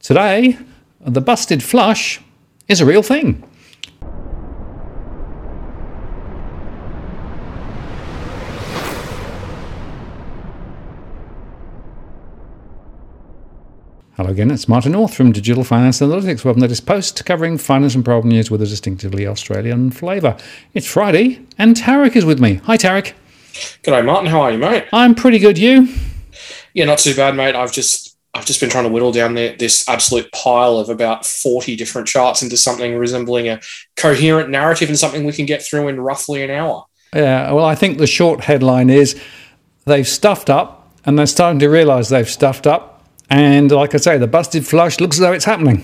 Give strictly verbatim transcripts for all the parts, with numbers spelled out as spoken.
Today, the busted flush is a real thing. Hello again, it's Martin North from Digital Finance Analytics. Welcome to this post covering finance and problem news with a distinctively Australian flavour. It's Friday and Tarek is with me. Hi Tarek. G'day Martin, how are you, mate? I'm pretty good, you? Yeah, not too bad, mate. I've just I've just been trying to whittle down the, this absolute pile of about forty different charts into something resembling a coherent narrative and something we can get through in roughly an hour. Yeah, well, I think the short headline is they've stuffed up and they're starting to realise they've stuffed up. And like I say, the busted flush looks as though it's happening.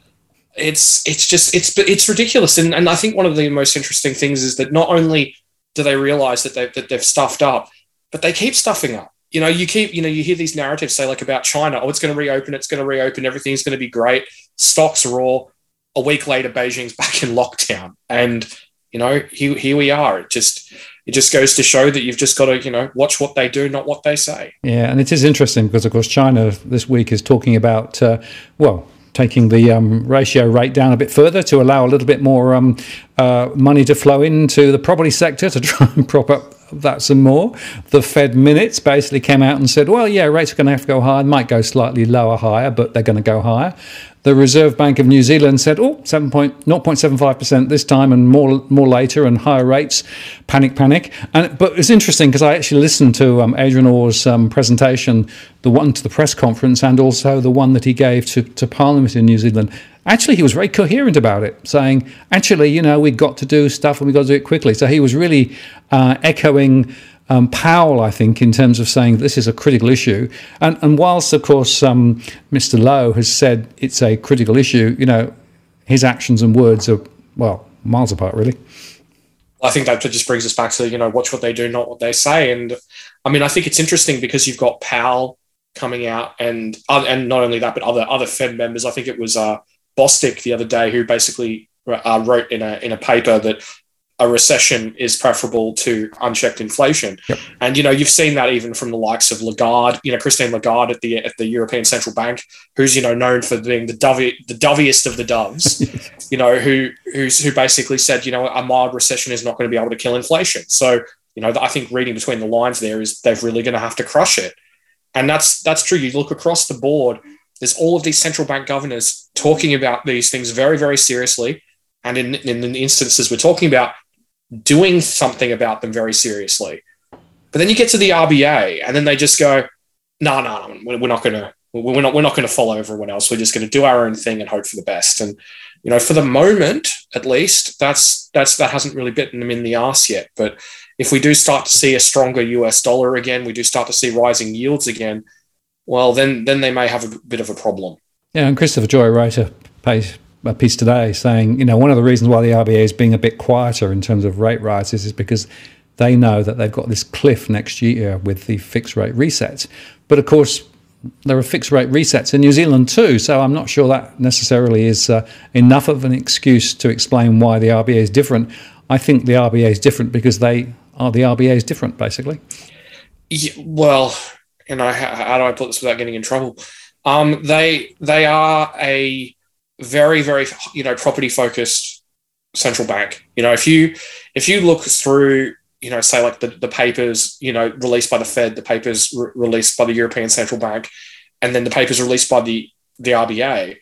It's it's just it's it's ridiculous, and and I think one of the most interesting things is that not only do they realise that they that they've stuffed up, but they keep stuffing up. You know, you keep you know you hear these narratives say like about China, oh, it's going to reopen, it's going to reopen, everything's going to be great, stocks raw. A week later, Beijing's back in lockdown, and you know here here we are. It just. It just goes to show that you've just got to, you know, watch what they do, not what they say. Yeah, and it is interesting because, of course, China this week is talking about, uh, well, taking the um, ratio rate down a bit further to allow a little bit more um, uh, money to flow into the property sector to try and prop up that some more. The Fed minutes basically came out and said, well, yeah, rates are going to have to go higher, might go slightly lower, higher, but they're going to go higher. The Reserve Bank of New Zealand said, oh, zero point seven five percent this time and more more later and higher rates. Panic, panic. And But it's interesting because I actually listened to um, Adrian Orr's um, presentation, the one to the press conference and also the one that he gave to, to Parliament in New Zealand. Actually, he was very coherent about it, saying, actually, you know, we've got to do stuff and we've got to do it quickly. So he was really uh, echoing Um, Powell, I think, in terms of saying this is a critical issue. And, and whilst, of course, um, Mister Lowe has said it's a critical issue, you know, his actions and words are, well, miles apart, really. I think that just brings us back to, you know, watch what they do, not what they say. And, I mean, I think it's interesting because you've got Powell coming out and and not only that, but other other Fed members. I think it was uh, Bostic the other day who basically uh, wrote in a in a paper that a recession is preferable to unchecked inflation. Yep. And, you know, you've seen that even from the likes of Lagarde, you know, Christine Lagarde at the at the European Central Bank, who's, you know, known for being the dovey, the doviest of the doves, you know, who who's who basically said, you know, a mild recession is not going to be able to kill inflation. So, you know, I think reading between the lines there is they're really going to have to crush it. And that's that's true. You look across the board, there's all of these central bank governors talking about these things very, very seriously. And in, in the instances we're talking about, doing something about them very seriously. But then you get to the R B A and then they just go, no, no, no, we're not going to, we're not, we're not going to follow everyone else. We're just going to do our own thing and hope for the best. And, you know, for the moment, at least that's, that's, that hasn't really bitten them in the arse yet. But if we do start to see a stronger U S dollar again, we do start to see rising yields again, well, then, then they may have a bit of a problem. Yeah. And Christopher Joy wrote a page, a piece today saying, you know, one of the reasons why the R B A is being a bit quieter in terms of rate rises is because they know that they've got this cliff next year with the fixed rate resets. But of course, there are fixed rate resets in New Zealand too. So I'm not sure that necessarily is uh, enough of an excuse to explain why the R B A is different. I think the R B A is different because they are the R B A is different, basically. Yeah, well, you know, how, how do I put this without getting in trouble? Um, they they are a very, very, you know, property focused central bank. You know, if you if you look through, you know, say like the, the papers, you know, released by the Fed, the papers re- released by the European Central Bank, and then the papers released by the, the R B A,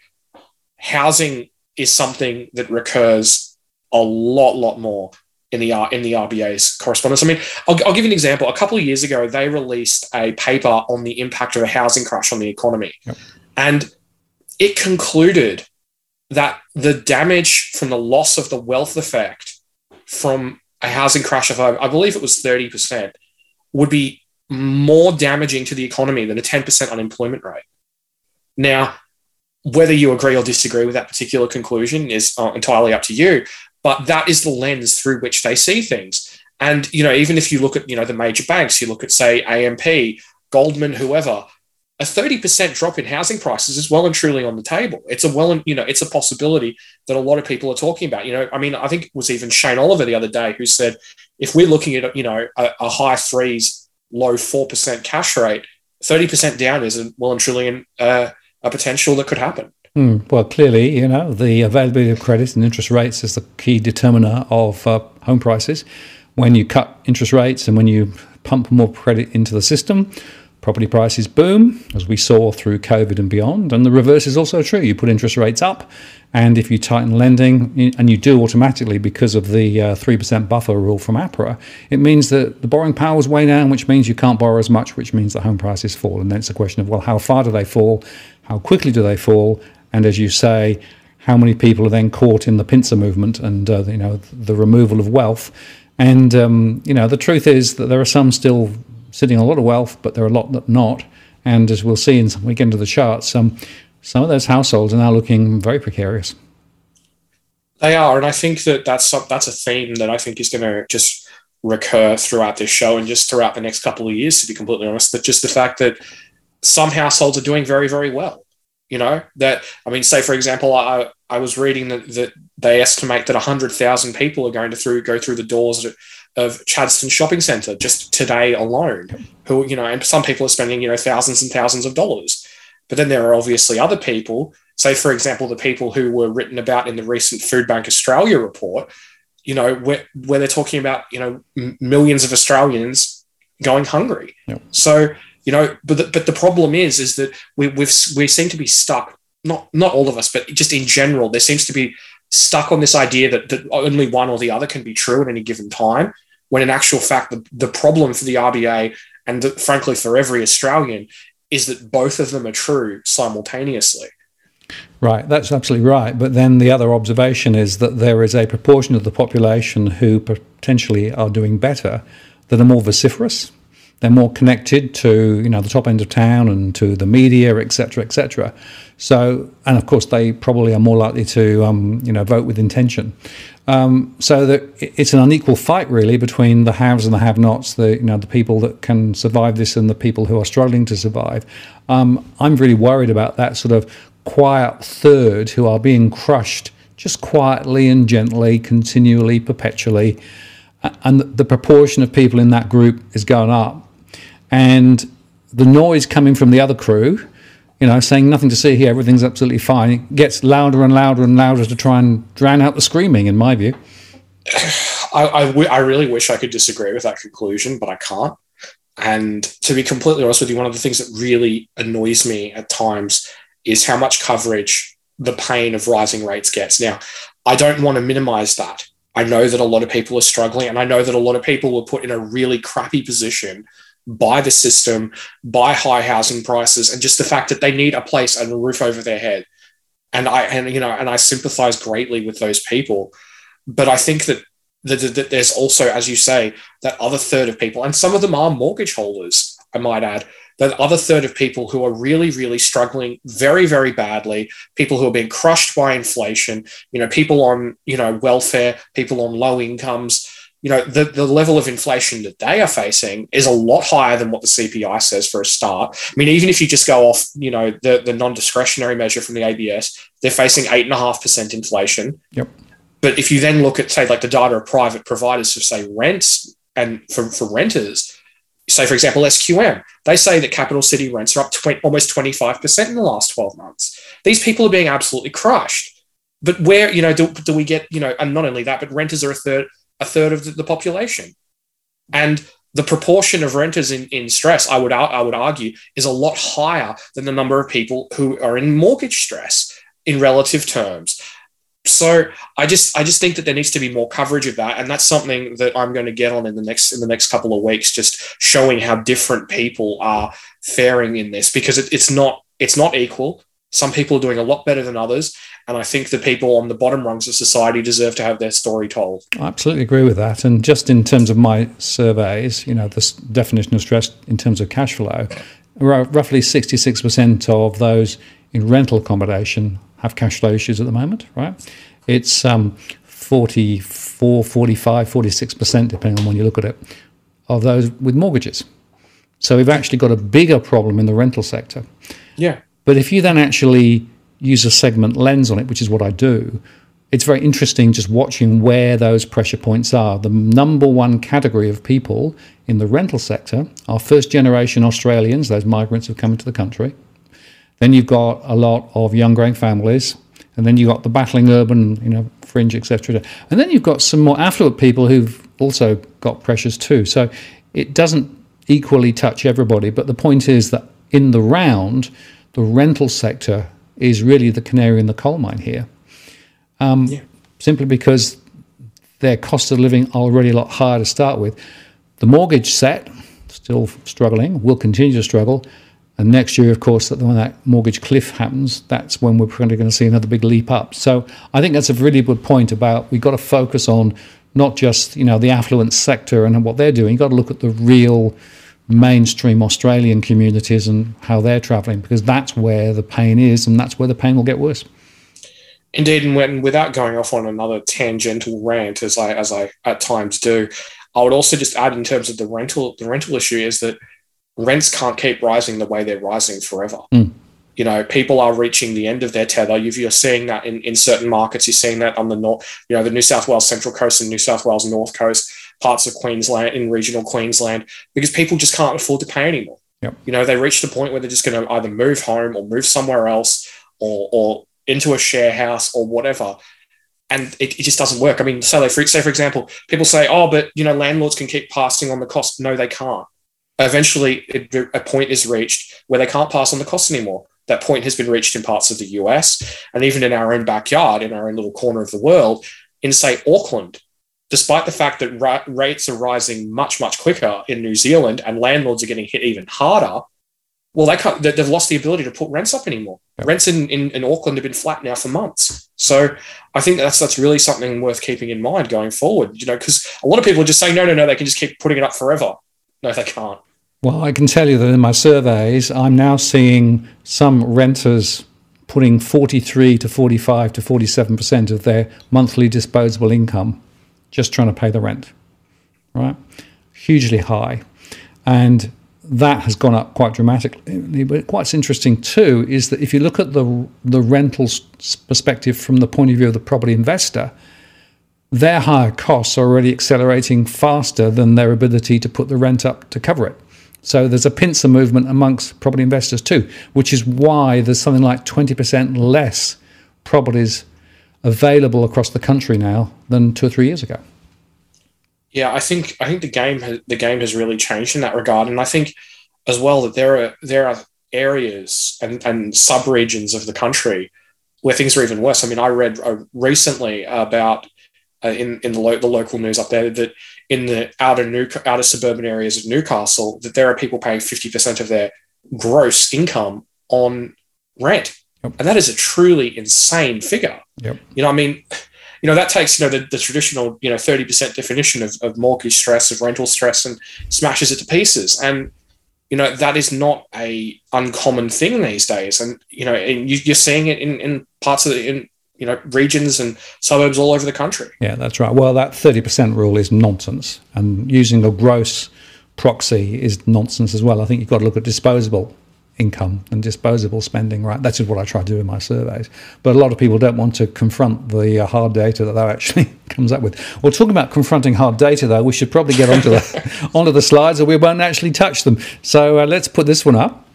housing is something that recurs a lot, lot more in the in the R B A's correspondence. I mean, I'll, I'll give you an example. A couple of years ago, they released a paper on the impact of a housing crash on the economy. Yep. And it concluded that the damage from the loss of the wealth effect from a housing crash of, I believe it was thirty percent, would be more damaging to the economy than a ten percent unemployment rate. Now, whether you agree or disagree with that particular conclusion is uh, entirely up to you, but that is the lens through which they see things. And, you know, even if you look at, you know, the major banks, you look at, say, A M P, Goldman, whoever, a thirty percent drop in housing prices is well and truly on the table. It's a well, and you know, it's a possibility that a lot of people are talking about. You know, I mean, I think it was even Shane Oliver the other day who said, if we're looking at, you know, a, a high threes, low four percent cash rate, thirty percent down is well and truly in, uh, a potential that could happen. Mm, well, clearly, you know, the availability of credit and interest rates is the key determiner of uh, home prices. When you cut interest rates and when you pump more credit into the system, property prices boom, as we saw through COVID and beyond. And the reverse is also true. You put interest rates up, and if you tighten lending, and you do automatically because of the uh, three percent buffer rule from APRA, it means that the borrowing power is way down, which means you can't borrow as much, which means that home prices fall. And then it's a question of, well, how far do they fall? How quickly do they fall? And as you say, how many people are then caught in the pincer movement and uh, you know, the removal of wealth? And um, you know, the truth is that there are some still sitting on a lot of wealth, but there are a lot that not. And as we'll see in some, we get into the charts, um, some of those households are now looking very precarious. They are, and I think that that's that's a theme that I think is going to just recur throughout this show and just throughout the next couple of years. To be completely honest, that just the fact that some households are doing very, very well. You know, that, I mean, say, for example, I, I was reading that, that they estimate that one hundred thousand people are going to through go through the doors of, of Chadstone Shopping Centre just today alone, who, you know, and some people are spending, you know, thousands and thousands of dollars. But then there are obviously other people, say, for example, the people who were written about in the recent Food Bank Australia report, you know, where, where they're talking about, you know, m- millions of Australians going hungry. Yep. So, you know, but the, but the problem is, is that we we've, we seem to be stuck. Not not all of us, but just in general, there seems to be stuck on this idea that, that only one or the other can be true at any given time. When in actual fact, the, the problem for the R B A and the, frankly for every Australian is that both of them are true simultaneously. Right, that's absolutely right. But then the other observation is that there is a proportion of the population who potentially are doing better that are more vociferous. They're more connected to, you know, the top end of town and to the media, et cetera, et cetera. So, and of course, they probably are more likely to, um, you know, vote with intention. Um, so that it's an unequal fight, really, between the haves and the have-nots. The, you know, the people that can survive this and the people who are struggling to survive. Um, I'm really worried about that sort of quiet third who are being crushed just quietly and gently, continually, perpetually. And the proportion of people in that group is going up. And the noise coming from the other crew, you know, saying nothing to see here, everything's absolutely fine, it gets louder and louder and louder to try and drown out the screaming, in my view. I, I, w- I really wish I could disagree with that conclusion, but I can't. And to be completely honest with you, one of the things that really annoys me at times is how much coverage the pain of rising rates gets. Now, I don't want to minimize that. I know that a lot of people are struggling, and I know that a lot of people were put in a really crappy position by the system, by high housing prices, and just the fact that they need a place and a roof over their head. And I, and you know, and I sympathize greatly with those people. But I think that, that, that there's also, as you say, that other third of people, and some of them are mortgage holders, I might add, that other third of people who are really, really struggling very, very badly, people who are being crushed by inflation, you know, people on, you know, welfare, people on low incomes, you know, the, the level of inflation that they are facing is a lot higher than what the C P I says for a start. I mean, even if you just go off, you know, the, the non-discretionary measure from the A B S, they're facing eight point five percent inflation. Yep. But if you then look at, say, like the data of private providers for, say, rents and for, for renters, say, for example, S Q M, they say that capital city rents are up to almost twenty-five percent in the last twelve months. These people are being absolutely crushed. But where, you know, do, do we get, you know, and not only that, but renters are a third, a third of the, the population. And the proportion of renters in, in stress, I would, I would argue, is a lot higher than the number of people who are in mortgage stress in relative terms. So I just I just think that there needs to be more coverage of that, and that's something that I'm going to get on in the next in the next couple of weeks, just showing how different people are faring in this, because it, it's not it's not equal. Some people are doing a lot better than others, and I think the people on the bottom rungs of society deserve to have their story told. I absolutely agree with that. And just in terms of my surveys, you know, this definition of stress in terms of cash flow, roughly sixty-six percent of those in rental accommodation have cash flow issues at the moment, right? It's um, forty-four, forty-five, forty-six percent, depending on when you look at it, of those with mortgages. So we've actually got a bigger problem in the rental sector. Yeah. But if you then actually use a segment lens on it, which is what I do, it's very interesting just watching where those pressure points are. The number one category of people in the rental sector are first-generation Australians, those migrants who've come into the country. Then you've got a lot of young growing families, and then you've got the battling urban, you know, fringe, et cetera. And then you've got some more affluent people who've also got pressures too. So it doesn't equally touch everybody. But the point is that in the round, the rental sector is really the canary in the coal mine here, um, yeah. simply because their cost of living are already a lot higher to start with. The mortgage set, still struggling, will continue to struggle. And next year, of course, that when that mortgage cliff happens, that's when we're probably going to see another big leap up. So I think that's a really good point about we've got to focus on not just, you know, the affluent sector and what they're doing. You've got to look at the real mainstream Australian communities and how they're travelling, because that's where the pain is, and that's where the pain will get worse. Indeed, and when, without going off on another tangential rant, as I as I at times do, I would also just add in terms of the rental the rental issue is that rents can't keep rising the way they're rising forever. Mm. You know, people are reaching the end of their tether. You've, you're seeing that in, in certain markets. You're seeing that on the north, you know, the New South Wales Central Coast and New South Wales North Coast, parts of Queensland, in regional Queensland, because people just can't afford to pay anymore. Yep. You know, they reached a point where they're just going to either move home or move somewhere else or, or into a share house or whatever. And it, it just doesn't work. I mean, so they, say, for example, people say, oh, but, you know, landlords can keep passing on the cost. No, they can't. Eventually, it, a point is reached where they can't pass on the costs anymore. That point has been reached in parts of the U S and even in our own backyard, in our own little corner of the world, in, say, Auckland. Despite the fact that ra- rates are rising much, much quicker in New Zealand and landlords are getting hit even harder, well, they can't, they've lost the ability to put rents up anymore. Yep. Rents in, in, in Auckland have been flat now for months. So I think that's that's really something worth keeping in mind going forward, you know, because a lot of people are just saying, no, no, no, they can just keep putting it up forever. No, they can't. Well, I can tell you that in my surveys, I'm now seeing some renters putting forty-three to forty-five to forty-seven percent of their monthly disposable income just trying to pay the rent, right? Hugely high. And that has gone up quite dramatically. But what's interesting too is that if you look at the the rentals perspective from the point of view of the property investor, their higher costs are already accelerating faster than their ability to put the rent up to cover it. So there's a pincer movement amongst property investors too, which is why there's something like twenty percent less properties available across the country now than two or three years ago. Yeah, I think I think the game has, the game has really changed in that regard, and I think as well that there are there are areas and, and sub-regions of the country where things are even worse. I mean, I read uh, recently about uh, in in the, lo- the local news up there that in the outer New outer suburban areas of Newcastle, that there are people paying fifty percent of their gross income on rent, yep. and that is a truly insane figure. Yep. You know, I mean. You know, that takes, you know, the, the traditional, you know, thirty percent definition of, of mortgage stress, of rental stress, and smashes it to pieces. And, you know, that is not a uncommon thing these days. And, you know, and you, you're seeing it in, in parts of the, in, you know, regions and suburbs all over the country. Yeah, that's right. Well, that thirty percent rule is nonsense. And using a gross proxy is nonsense as well. I think you've got to look at disposable income and disposable spending, right? That's just what I try to do in my surveys. But a lot of people don't want to confront the uh, hard data that that actually comes up with. Well, talking about confronting hard data, though, we should probably get onto the onto the slides, or we won't actually touch them. So uh, let's put this one up.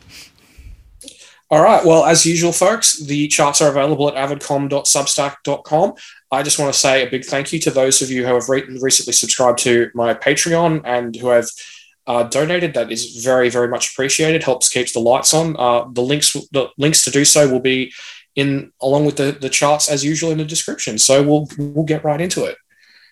All right. Well, as usual, folks, the charts are available at avidcom dot substack dot com. I just want to say a big thank you to those of you who have re- recently subscribed to my Patreon and who have Uh, donated. That is very, very much appreciated. Helps keeps the lights on. Uh, the links, the links to do so will be in along with the, the charts as usual in the description. So we'll we'll get right into it.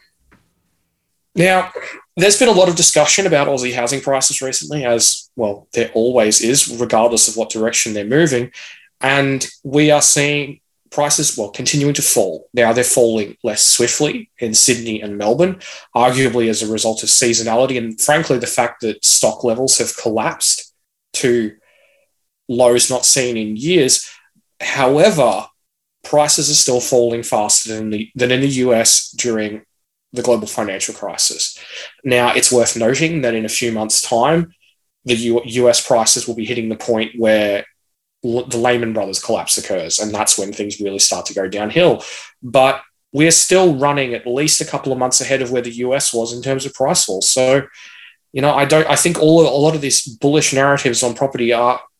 Now, there's been a lot of discussion about Aussie housing prices recently, as well there always is, regardless of what direction they're moving, and we are seeing prices, well, continuing to fall. Now they're falling less swiftly in Sydney and Melbourne, arguably as a result of seasonality and, frankly, the fact that stock levels have collapsed to lows not seen in years. However, prices are still falling faster than, the, than in the U S during the global financial crisis. Now, it's worth noting that in a few months' time, the U- US prices will be hitting the point where the Lehman Brothers collapse occurs, and that's when things really start to go downhill. But we're still running at least a couple of months ahead of where the U S was in terms of price fall. So, you know, I don't. I think all a lot of these bullish narratives on property are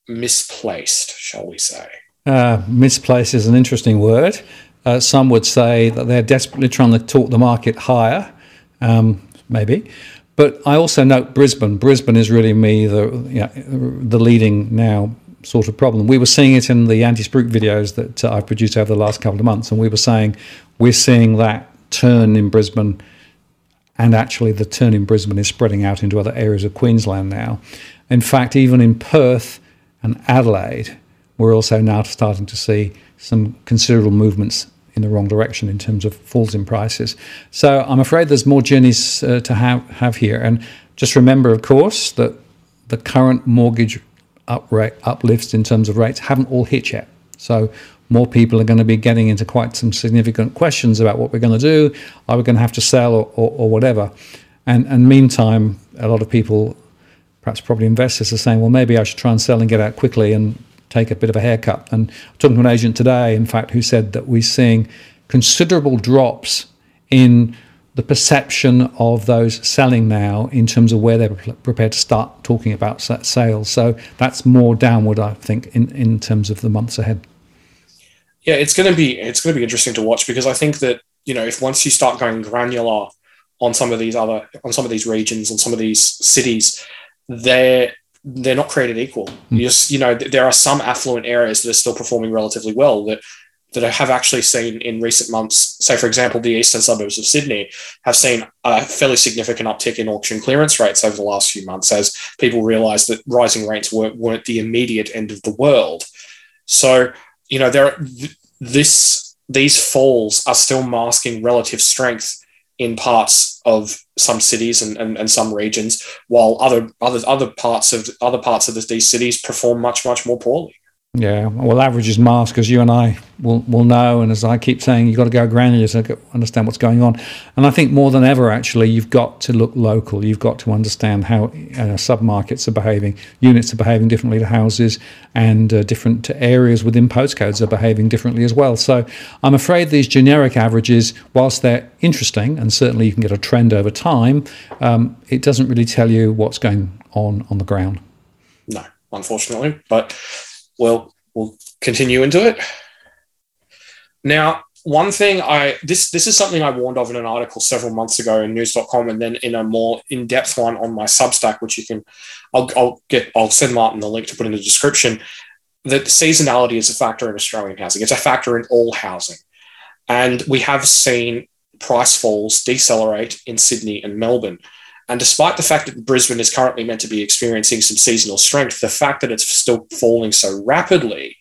misplaced, shall we say? Uh, misplaced is an interesting word. Uh, some would say that they're desperately trying to talk the market higher, um, maybe. But I also note Brisbane. Brisbane is really me the you know, the leading now sort of problem. We were seeing it in the anti-spook videos that uh, I've produced over the last couple of months, and we were saying we're seeing that turn in Brisbane, and actually the turn in Brisbane is spreading out into other areas of Queensland now. In fact, even in Perth and Adelaide, we're also now starting to see some considerable movements in the wrong direction in terms of falls in prices. So I'm afraid there's more journeys uh, to have, have here. And just remember, of course, that the current mortgage up rate, uplifts in terms of rates haven't all hit yet. So more people are going to be getting into quite some significant questions about what we're going to do. Are we going to have to sell or, or, or whatever? And, and meantime, a lot of people, perhaps probably investors, are saying, well, maybe I should try and sell and get out quickly and take a bit of a haircut. And I'm talking to an agent today, in fact, who said that we're seeing considerable drops in the perception of those selling now in terms of where they're prepared to start talking about sales. So that's more downward, I think, in, in terms of the months ahead. Yeah, it's going to be it's going to be interesting to watch, because I think that, you know, if once you start going granular on some of these other on some of these regions, on some of these cities, they're they're not created equal. Mm. You just, you know, there are some affluent areas that are still performing relatively well that that I have actually seen in recent months. Say, for example, the eastern suburbs of Sydney have seen a fairly significant uptick in auction clearance rates over the last few months as people realised that rising rates weren't, weren't the immediate end of the world. So, you know, there this these falls are still masking relative strength in parts of some cities and, and, and some regions, while other other other parts of other parts of these cities perform much much more poorly. Yeah, well, averages mask, as you and I will will know, and as I keep saying, you've got to go granular to understand what's going on. And I think more than ever, actually, you've got to look local. You've got to understand how uh, sub-markets are behaving, units are behaving differently to houses, and uh, different areas within postcodes are behaving differently as well. So I'm afraid these generic averages, whilst they're interesting, and certainly you can get a trend over time, um, it doesn't really tell you what's going on on the ground. No, unfortunately, but Well, we'll continue into it. Now, one thing I this this is something I warned of in an article several months ago in news dot com, and then in a more in-depth one on my Substack, which you can, I'll, I'll get, I'll send Martin the link to put in the description. That seasonality is a factor in Australian housing. It's a factor in all housing, and we have seen price falls decelerate in Sydney and Melbourne. And despite the fact that Brisbane is currently meant to be experiencing some seasonal strength, the fact that it's still falling so rapidly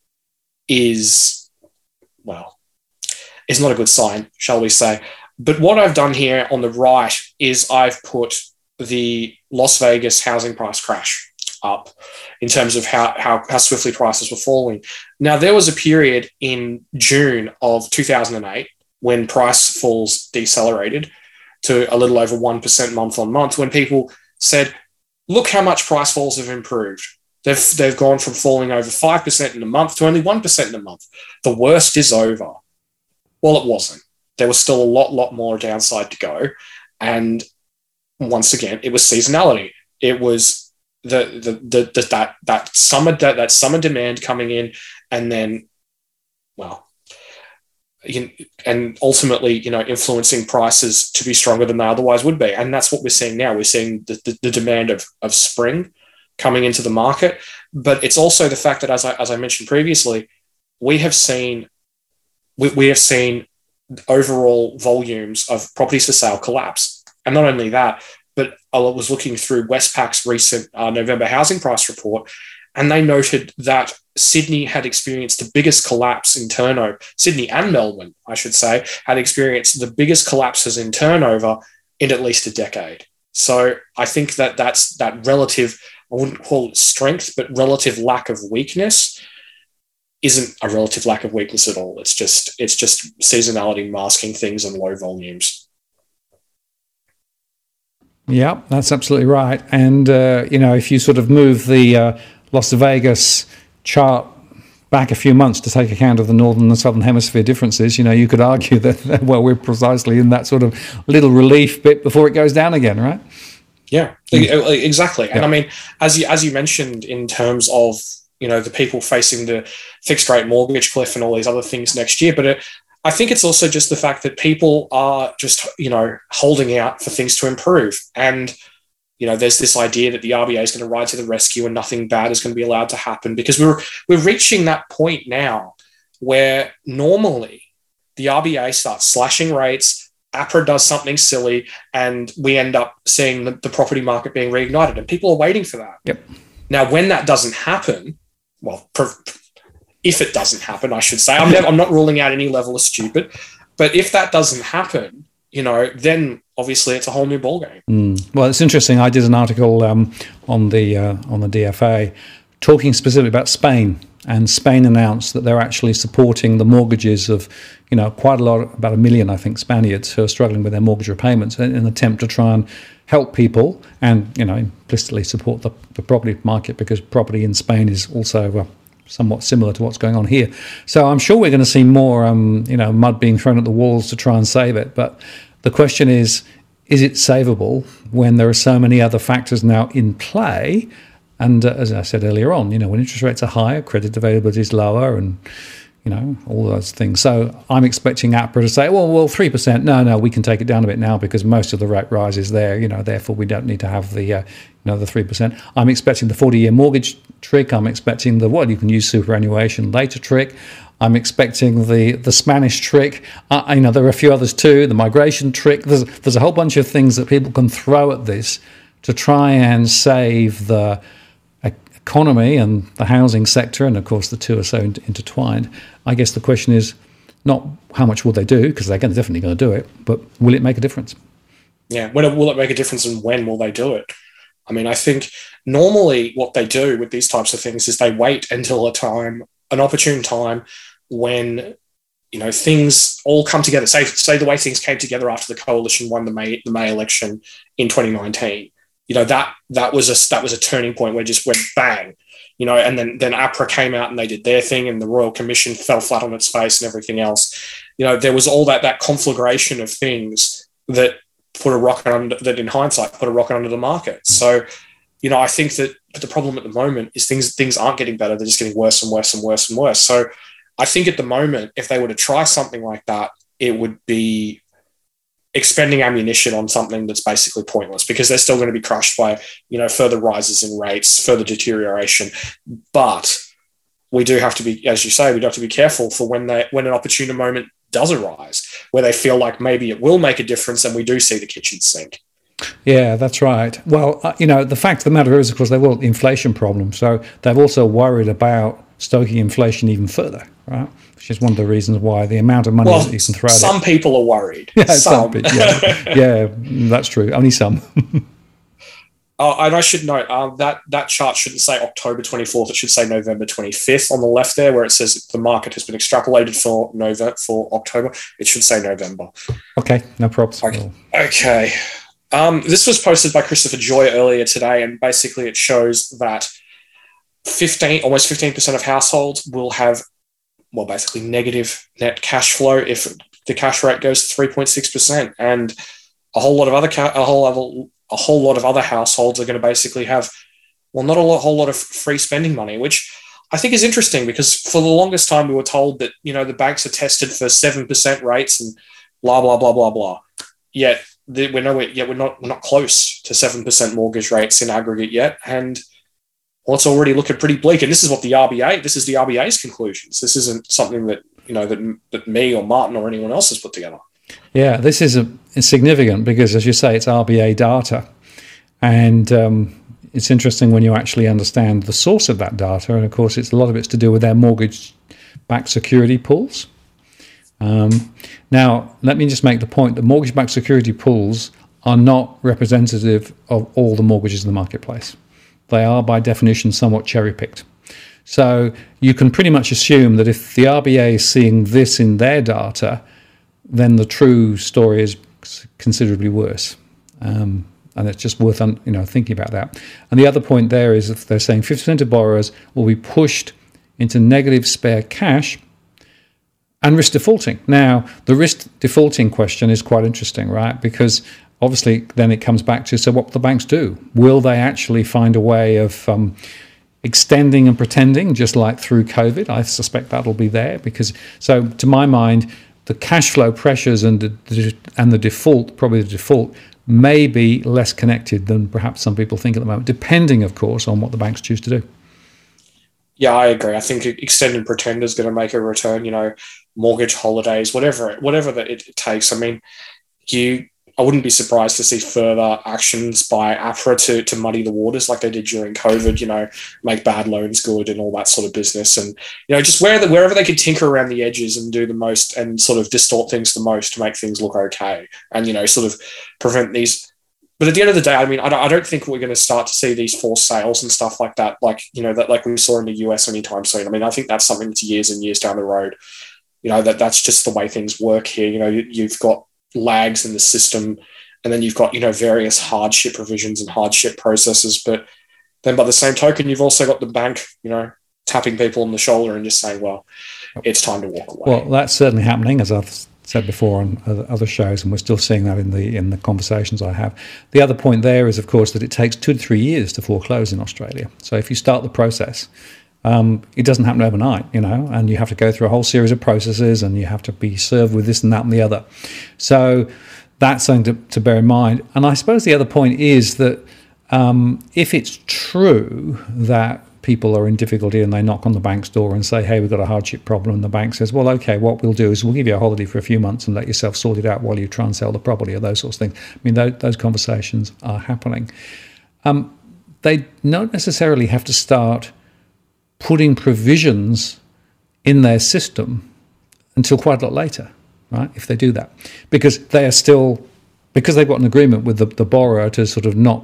is, well, is not a good sign, shall we say. But what I've done here on the right is I've put the Las Vegas housing price crash up in terms of how, how, how swiftly prices were falling. Now, there was a period in June of two thousand eight when price falls decelerated to a little over one percent month on month, when people said, look how much price falls have improved. They've, they've gone from falling over five percent in a month to only one percent in a month. The worst is over. Well, it wasn't. There was still a lot, lot more downside to go. And once again, it was seasonality. It was the, the, the, the that, that summer, that, that summer demand coming in, and then, well, and ultimately, you know, influencing prices to be stronger than they otherwise would be. And that's what we're seeing now. We're seeing the, the, the demand of, of spring coming into the market. But it's also the fact that, as I, as I mentioned previously, we have seen we, we have seen overall volumes of properties for sale collapse. And not only that, but I was looking through Westpac's recent uh, November housing price report, and they noted that Sydney had experienced the biggest collapse in turnover. Sydney and Melbourne, I should say, had experienced the biggest collapses in turnover in at least a decade. So I think that that's that relative, I wouldn't call it strength, but relative lack of weakness isn't a relative lack of weakness at all. It's just it's just seasonality masking things and low volumes. Yeah, that's absolutely right. And, uh, you know, if you sort of move the uh, Las Vegas chart back a few months to take account of the northern and southern hemisphere differences, you know, you could argue that, well, we're precisely in that sort of little relief bit before it goes down again, right? Yeah, mm. exactly. And yeah. I mean, as you as you mentioned, in terms of, you know, the people facing the fixed rate mortgage cliff and all these other things next year, but it, I think it's also just the fact that people are just, you know, holding out for things to improve. And, you know, there's this idea that the R B A is going to ride to the rescue and nothing bad is going to be allowed to happen, because we're we're reaching that point now where normally the R B A starts slashing rates, APRA does something silly, and we end up seeing the, the property market being reignited, and people are waiting for that. Yep. Now, when that doesn't happen, well, if it doesn't happen, I should say, I'm, never, I'm not ruling out any level of stupid, but if that doesn't happen, you know, then obviously it's a whole new ballgame. Mm. Well, it's interesting. I did an article um, on the uh, on the D F A talking specifically about Spain. And Spain announced that they're actually supporting the mortgages of, you know, quite a lot, about a million, I think, Spaniards who are struggling with their mortgage repayments in an attempt to try and help people and, you know, implicitly support the, the property market, because property in Spain is also uh, somewhat similar to what's going on here. So I'm sure we're going to see more, um, you know, mud being thrown at the walls to try and save it. But the question is, is it savable when there are so many other factors now in play? And uh, as I said earlier on, you know, when interest rates are higher, credit availability is lower, and, you know, all those things. So I'm expecting APRA to say, well, well, three percent. No, no, we can take it down a bit now because most of the rate rise is there. You know, therefore we don't need to have the, uh, you know, the three percent. I'm expecting the forty-year mortgage trick. I'm expecting the, well, you can use superannuation later trick. I'm expecting the the Spanish trick. Uh, you know, there are a few others too. The migration trick. There's there's a whole bunch of things that people can throw at this to try and save the economy and the housing sector, and of course the two are so intertwined. I guess the question is not how much will they do, because they're definitely going to do it, but will it make a difference? Yeah, when will it make a difference, and when will they do it? I mean, I think normally what they do with these types of things is they wait until a time, an opportune time, when, you know, things all come together. Say, say the way things came together after the coalition won the May the May election in twenty nineteen. You know, that that was a that was a turning point where it just went bang, you know, and then then APRA came out and they did their thing, and the Royal Commission fell flat on its face and everything else. You know, there was all that that conflagration of things that put a rocket under, that in hindsight put a rocket under the market. So, you know, I think that but the problem at the moment is things things aren't getting better; they're just getting worse and worse and worse and worse. So, I think at the moment, if they were to try something like that, it would be expending ammunition on something that's basically pointless, because they're still going to be crushed by, you know, further rises in rates, further deterioration. But we do have to be, as you say, we do have to be careful for when they when an opportune moment does arise, where they feel like maybe it will make a difference, and we do see the kitchen sink. Yeah, that's right. Well, uh, you know, the fact of the matter is, of course, they've got the inflation problem, so they've also worried about stoking inflation even further, right? Which is one of the reasons why the amount of money well, that you can throw at it. Some people are worried. Yeah, some. some yeah, yeah, that's true. Only some. Oh, and I should note, um, that, that chart shouldn't say October twenty-fourth. It should say November twenty-fifth on the left there, where it says the market has been extrapolated for November, for October. It should say November. Okay, no problems. Okay. okay. Um, this was posted by Christopher Joy earlier today, and basically it shows that fifteen, almost fifteen percent of households will have, well, basically negative net cash flow if the cash rate goes to three point six percent, and a whole lot of other ca- a whole other a whole lot of other households are going to basically have, well, not a lot, whole lot of free spending money, which I think is interesting, because for the longest time we were told that, you know, the banks are tested for seven percent rates and blah blah blah blah blah. Yet we're nowhere. Yet we're not we're not close to seven percent mortgage rates in aggregate yet, and well, it's already looking pretty bleak. And this is what the R B A. This is the R B A's conclusions. This isn't something that, you know, that that me or Martin or anyone else has put together. Yeah, this is a, it's significant because, as you say, it's R B A data. And um, it's interesting when you actually understand the source of that data. And, of course, it's a lot of it's to do with their mortgage-backed security pools. Um, now, let me just make the point that mortgage-backed security pools are not representative of all the mortgages in the marketplace. They are, by definition, somewhat cherry-picked. So you can pretty much assume that if the R B A is seeing this in their data, then the true story is considerably worse. Um, and it's just worth you know thinking about that. And the other point there is if they're saying fifty percent of borrowers will be pushed into negative spare cash and risk defaulting. Now, the risk defaulting question is quite interesting, right? Because obviously then it comes back to, so what will the banks do? Will they actually find a way of um, extending and pretending, just like through COVID? I suspect that'll be there because, so to my mind, the cash flow pressures and the, and the default, probably the default, may be less connected than perhaps some people think at the moment, depending, of course, on what the banks choose to do. Yeah, I agree. I think extend and pretend is going to make a return, you know, mortgage holidays, whatever, whatever that it takes. I mean, you, I wouldn't be surprised to see further actions by APRA to, to muddy the waters like they did during COVID, you know, make bad loans good and all that sort of business. And, you know, just where the, wherever they could tinker around the edges and do the most and sort of distort things the most to make things look okay and, you know, sort of prevent these. But at the end of the day, I mean, I don't, I don't think we're going to start to see these forced sales and stuff like that, like, you know, that like we saw in the U S anytime soon. I mean, I think that's something that's years and years down the road. You know, that that's just the way things work here. You know, you, you've got lags in the system, and then you've got, you know, various hardship provisions and hardship processes. But then by the same token, you've also got the bank, you know, tapping people on the shoulder and just saying, well, it's time to walk away. Well, that's certainly happening, as I've said before on other shows, and we're still seeing that in the in the conversations I have. The other point there is, of course, that it takes two to three years to foreclose in Australia. So if you start the process, Um, it doesn't happen overnight, you know, and you have to go through a whole series of processes and you have to be served with this and that and the other. So that's something to, to bear in mind. And I suppose the other point is that um, if it's true that people are in difficulty and they knock on the bank's door and say, hey, we've got a hardship problem, and the bank says, well, okay, what we'll do is we'll give you a holiday for a few months and let yourself sort it out while you try and sell the property, or those sorts of things. I mean, those, those conversations are happening. Um, they don't necessarily have to start putting provisions in their system until quite a lot later, right, if they do that. Because they are still, because they've got an agreement with the, the borrower to sort of not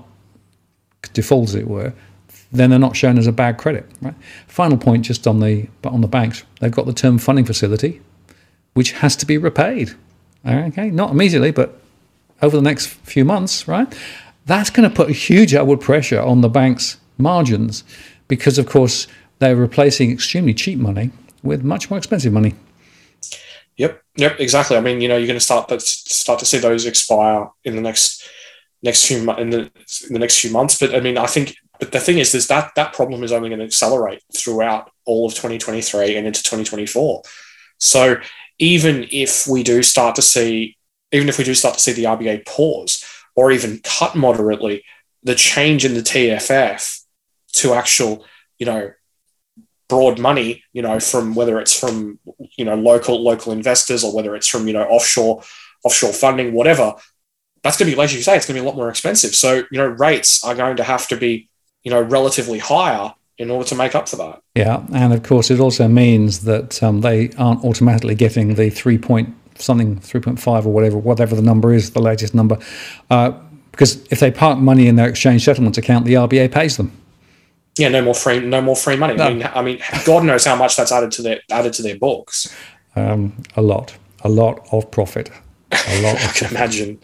default, as it were, then they're not shown as a bad credit, right? Final point just on the on the banks. They've got the term funding facility, which has to be repaid, okay? Not immediately, but over the next few months, right? That's going to put a huge upward pressure on the bank's margins because, of course, they're replacing extremely cheap money with much more expensive money. Yep, yep, exactly. I mean, you know, you're going to start to start to see those expire in the next next few in the in the next few months. But I mean, I think, but the thing is, is that that problem is only going to accelerate throughout all of twenty twenty-three and into twenty twenty-four. So even if we do start to see, even if we do start to see the R B A pause or even cut moderately, the change in the T F F to actual, you know, broad money, you know, from whether it's from, you know, local local investors or whether it's from, you know, offshore offshore funding, whatever, that's going to be, like you say, it's going to be a lot more expensive. So, you know, rates are going to have to be, you know, relatively higher in order to make up for that. Yeah, and of course it also means that um, they aren't automatically getting the three point something, three point five or whatever, whatever the number is, the latest number, uh, because if they park money in their exchange settlements account, the R B A pays them. Yeah, no more free, no more free money. No. I mean, I mean, God knows how much that's added to their added to their books. Um, a lot, a lot of profit. A lot. I can imagine.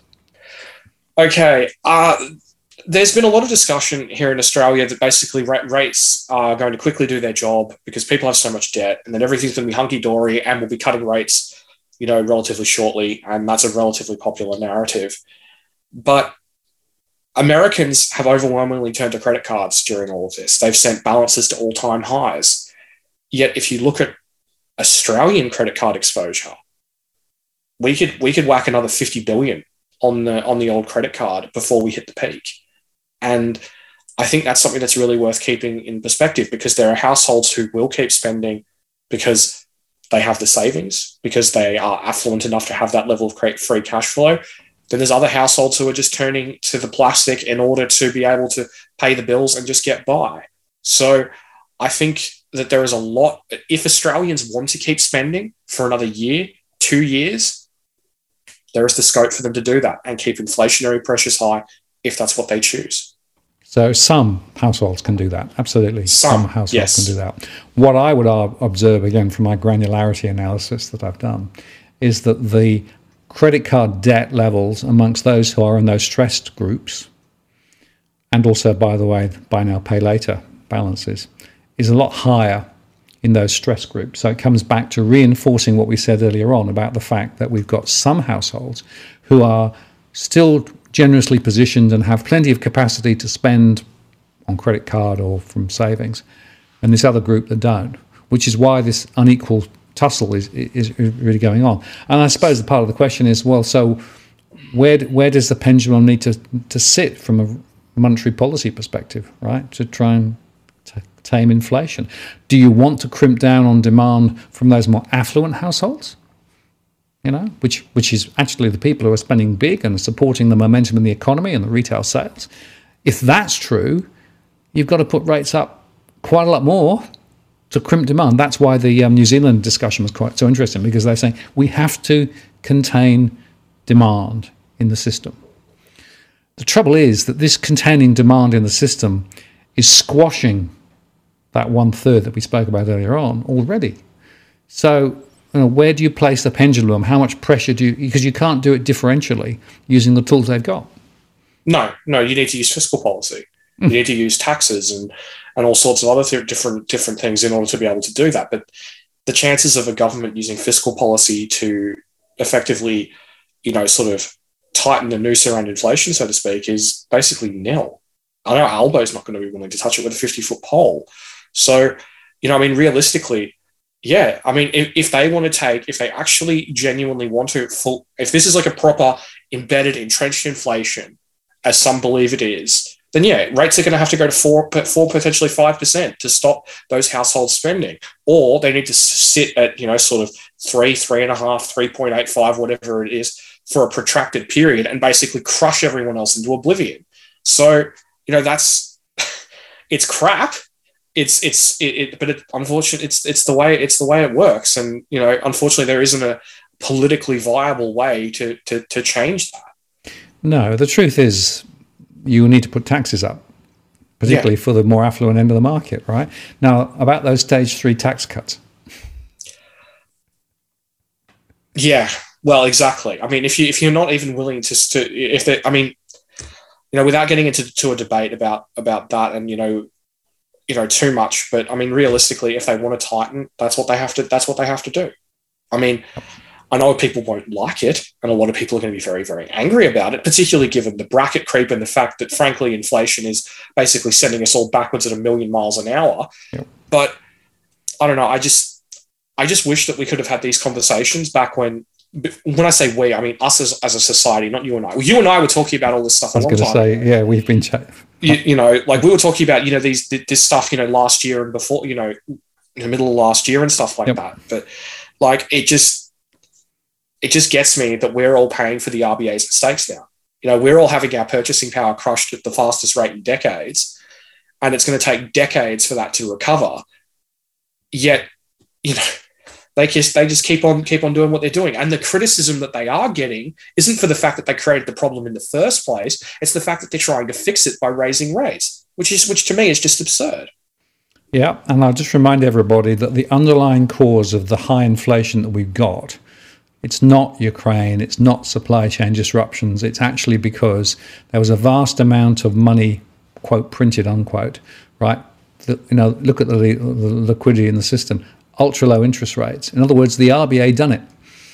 Okay, uh, there's been a lot of discussion here in Australia that basically rates are going to quickly do their job because people have so much debt, and then everything's going to be hunky dory, and we'll be cutting rates, you know, relatively shortly, and that's a relatively popular narrative. But Americans have overwhelmingly turned to credit cards during all of this. They've sent balances to all-time highs. Yet if you look at Australian credit card exposure, we could we could whack another fifty billion on the on the old credit card before we hit the peak. And I think that's something that's really worth keeping in perspective, because there are households who will keep spending because they have the savings, because they are affluent enough to have that level of free cash flow. Then there's other households who are just turning to the plastic in order to be able to pay the bills and just get by. So I think that there is a lot, if Australians want to keep spending for another year, two years, there is the scope for them to do that and keep inflationary pressures high if that's what they choose. So some households can do that, absolutely. Some, some households yes. can do that. What I would observe, again, from my granularity analysis that I've done, is that the credit card debt levels amongst those who are in those stressed groups, and also, by the way, buy now, pay later balances, is a lot higher in those stress groups. So it comes back to reinforcing what we said earlier on about the fact that we've got some households who are still generously positioned and have plenty of capacity to spend on credit card or from savings, and this other group that don't, which is why this unequal tussle is, is really going on. And I suppose the part of the question is, well, so where where does the pendulum need to, to sit from a monetary policy perspective, right, to try and t- tame inflation? Do you want to crimp down on demand from those more affluent households, you know, which which is actually the people who are spending big and supporting the momentum in the economy and the retail sales? If that's true, you've got to put rates up quite a lot more to crimp demand. That's why the um, New Zealand discussion was quite so interesting, because they're saying we have to contain demand in the system. The trouble is that this containing demand in the system is squashing that one third that we spoke about earlier on already. So, you know, where do you place the pendulum? How much pressure do you, because you can't do it differentially using the tools they've got. No, no, you need to use fiscal policy. You need to use taxes and, and all sorts of other th- different different things in order to be able to do that. But the chances of a government using fiscal policy to effectively, you know, sort of tighten the noose around inflation, so to speak, is basically nil. I know Albo's not going to be willing to touch it with a fifty-foot pole. So, you know, I mean, realistically, yeah, I mean, if, if they want to take, if they actually genuinely want to, full, if this is like a proper embedded, entrenched inflation, as some believe it is, then yeah, rates are going to have to go to four, four potentially five percent to stop those households spending, or they need to sit at, you know, sort of three, three and a half, three point eight five, whatever it is, for a protracted period, and basically crush everyone else into oblivion. So, you know, that's it's crap. It's it's it, it but it, unfortunately, it's it's the way it's the way it works, and you know, unfortunately, there isn't a politically viable way to to to change that. No, the truth is, you need to put taxes up, particularly yeah. for the more affluent end of the market, right? Now, about those stage three tax cuts. Yeah, well, exactly. I mean, if you if you're not even willing to, to if they, I mean, you know, without getting into to a debate about about that, and you know, you know, too much, but I mean, realistically, if they want to tighten, that's what they have to. That's what they have to do. I mean. I know people won't like it, and a lot of people are going to be very, very angry about it, particularly given the bracket creep and the fact that, frankly, inflation is basically sending us all backwards at a million miles an hour. Yep. But I don't know. I just, I just wish that we could have had these conversations back when. When I say we, I mean us as, as a society, not you and I. You and I were talking about all this stuff. I was going to say, yeah, we've been chatting. You, you know, like we were talking about, you know, these this stuff, you know, last year and before, you know, in the middle of last year and stuff like yep. that. But like it just. It just gets me that we're all paying for the R B A's mistakes now. You know, we're all having our purchasing power crushed at the fastest rate in decades, and it's going to take decades for that to recover. Yet, you know, they just they just keep on keep on doing what they're doing. And the criticism that they are getting isn't for the fact that they created the problem in the first place. It's the fact that they're trying to fix it by raising rates, which is which to me is just absurd. Yeah, and I'll just remind everybody that the underlying cause of the high inflation that we've got, it's not Ukraine, it's not supply chain disruptions. It's actually because there was a vast amount of money, quote, printed, unquote, right? The, you know, look at the, the liquidity in the system, ultra low interest rates. In other words, the R B A done it.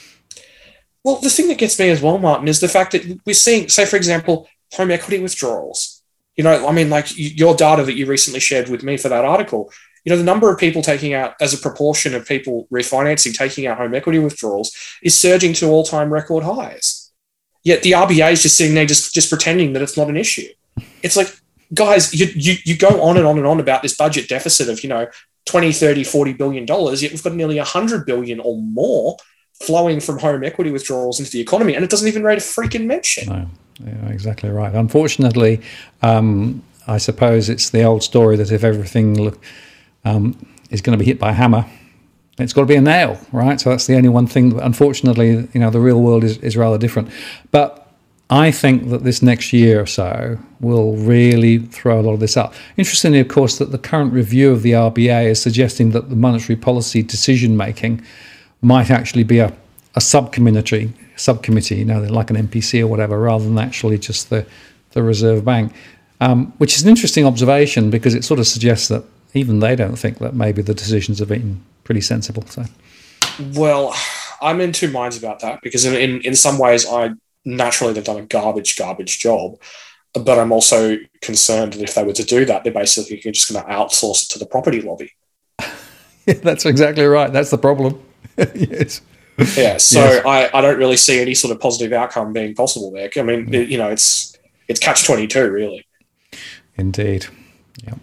Well, the thing that gets me as well, Martin, is the fact that we're seeing, say, for example, home equity withdrawals. You know, I mean, like your data that you recently shared with me for that article, you know, the number of people taking out, as a proportion of people refinancing, taking out home equity withdrawals is surging to all-time record highs. Yet the R B A is just sitting there just, just pretending that it's not an issue. It's like, guys, you, you you go on and on and on about this budget deficit of, you know, twenty, thirty, forty billion dollars, yet we've got nearly one hundred billion or more flowing from home equity withdrawals into the economy, and it doesn't even rate a freaking mention. No, yeah, exactly right. Unfortunately, um, I suppose it's the old story that if everything look, um, is going to be hit by a hammer, it's got to be a nail, right? So that's the only one thing. Unfortunately, you know, the real world is, is rather different. But I think that this next year or so will really throw a lot of this up. Interestingly, of course, that the current review of the R B A is suggesting that the monetary policy decision-making might actually be a, a subcommittee, subcommittee, you know, like an M P C or whatever, rather than actually just the, the Reserve Bank, um, which is an interesting observation because it sort of suggests that even they don't think that maybe the decisions have been pretty sensible. So, well, I'm in two minds about that because in, in, in some ways I naturally they've done a garbage, garbage job. But I'm also concerned that if they were to do that, they're basically just going to outsource it to the property lobby. Yeah, that's exactly right. That's the problem. Yes. Yeah. So yes. I, I don't really see any sort of positive outcome being possible there. I mean, it, you know, it's it's catch twenty-two, really. Indeed. Yeah.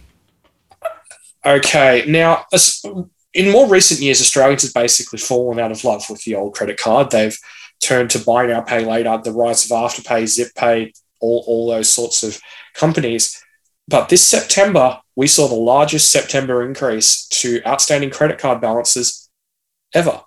Okay. Now, in more recent years, Australians have basically fallen out of love with the old credit card. They've turned to buy now, pay later, the rise of Afterpay, ZipPay, all, all those sorts of companies. But this September, we saw the largest September increase to outstanding credit card balances ever.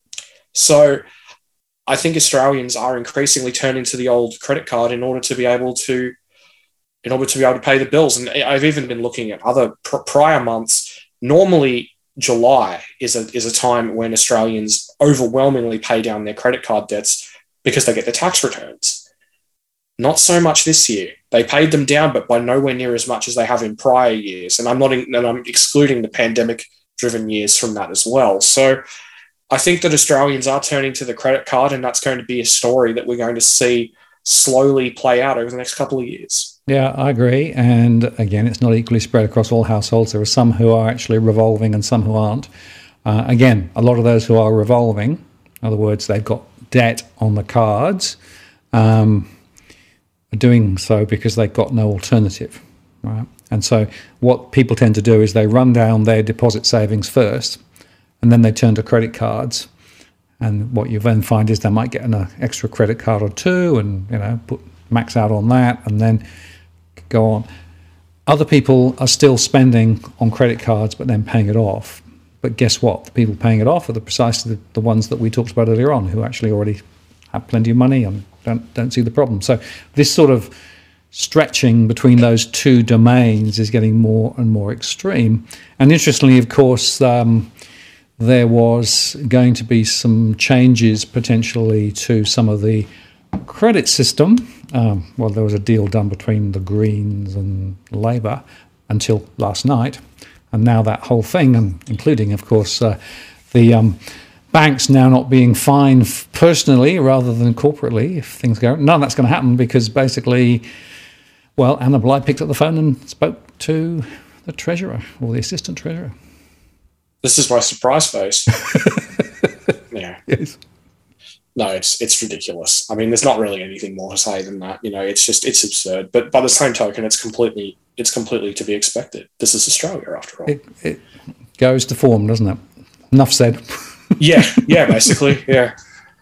So I think Australians are increasingly turning to the old credit card in order to be able to in order to be able to pay the bills. And I've even been looking at other pr- prior months. Normally, July is a is a time when Australians overwhelmingly pay down their credit card debts because they get their tax returns. Not so much this year. They paid them down, but by nowhere near as much as they have in prior years. And I'm not, in, and I'm excluding the pandemic-driven years from that as well. So I think that Australians are turning to the credit card, and that's going to be a story that we're going to see slowly play out over the next couple of years. Yeah, I agree. And again, it's not equally spread across all households. There are some who are actually revolving and some who aren't. Uh, again, a lot of those who are revolving, in other words, they've got debt on the cards, um, are doing so because they've got no alternative, right? And so what people tend to do is they run down their deposit savings first, and then they turn to credit cards. And what you then find is they might get an uh, extra credit card or two, and you know, put max out on that, and then go on. Other people are still spending on credit cards, but then paying it off. But guess what? The people paying it off are the precisely the, the ones that we talked about earlier on, who actually already have plenty of money and don't don't see the problem. So this sort of stretching between those two domains is getting more and more extreme. And interestingly, of course, um, there was going to be some changes potentially to some of the credit system. Um, well, there was a deal done between the Greens and Labor until last night. And now that whole thing, and including, of course, uh, the um, banks now not being fined personally rather than corporately if things go. None of that's going to happen because basically, well, Anna Bligh picked up the phone and spoke to the Treasurer or the Assistant Treasurer. This is my surprise face. Yeah. Yes. No, it's it's ridiculous. I mean, there's not really anything more to say than that. You know, it's just it's absurd. But by the same token, it's completely it's completely to be expected. This is Australia, after all. It, it goes to form, doesn't it? Enough said. yeah, yeah, basically, yeah.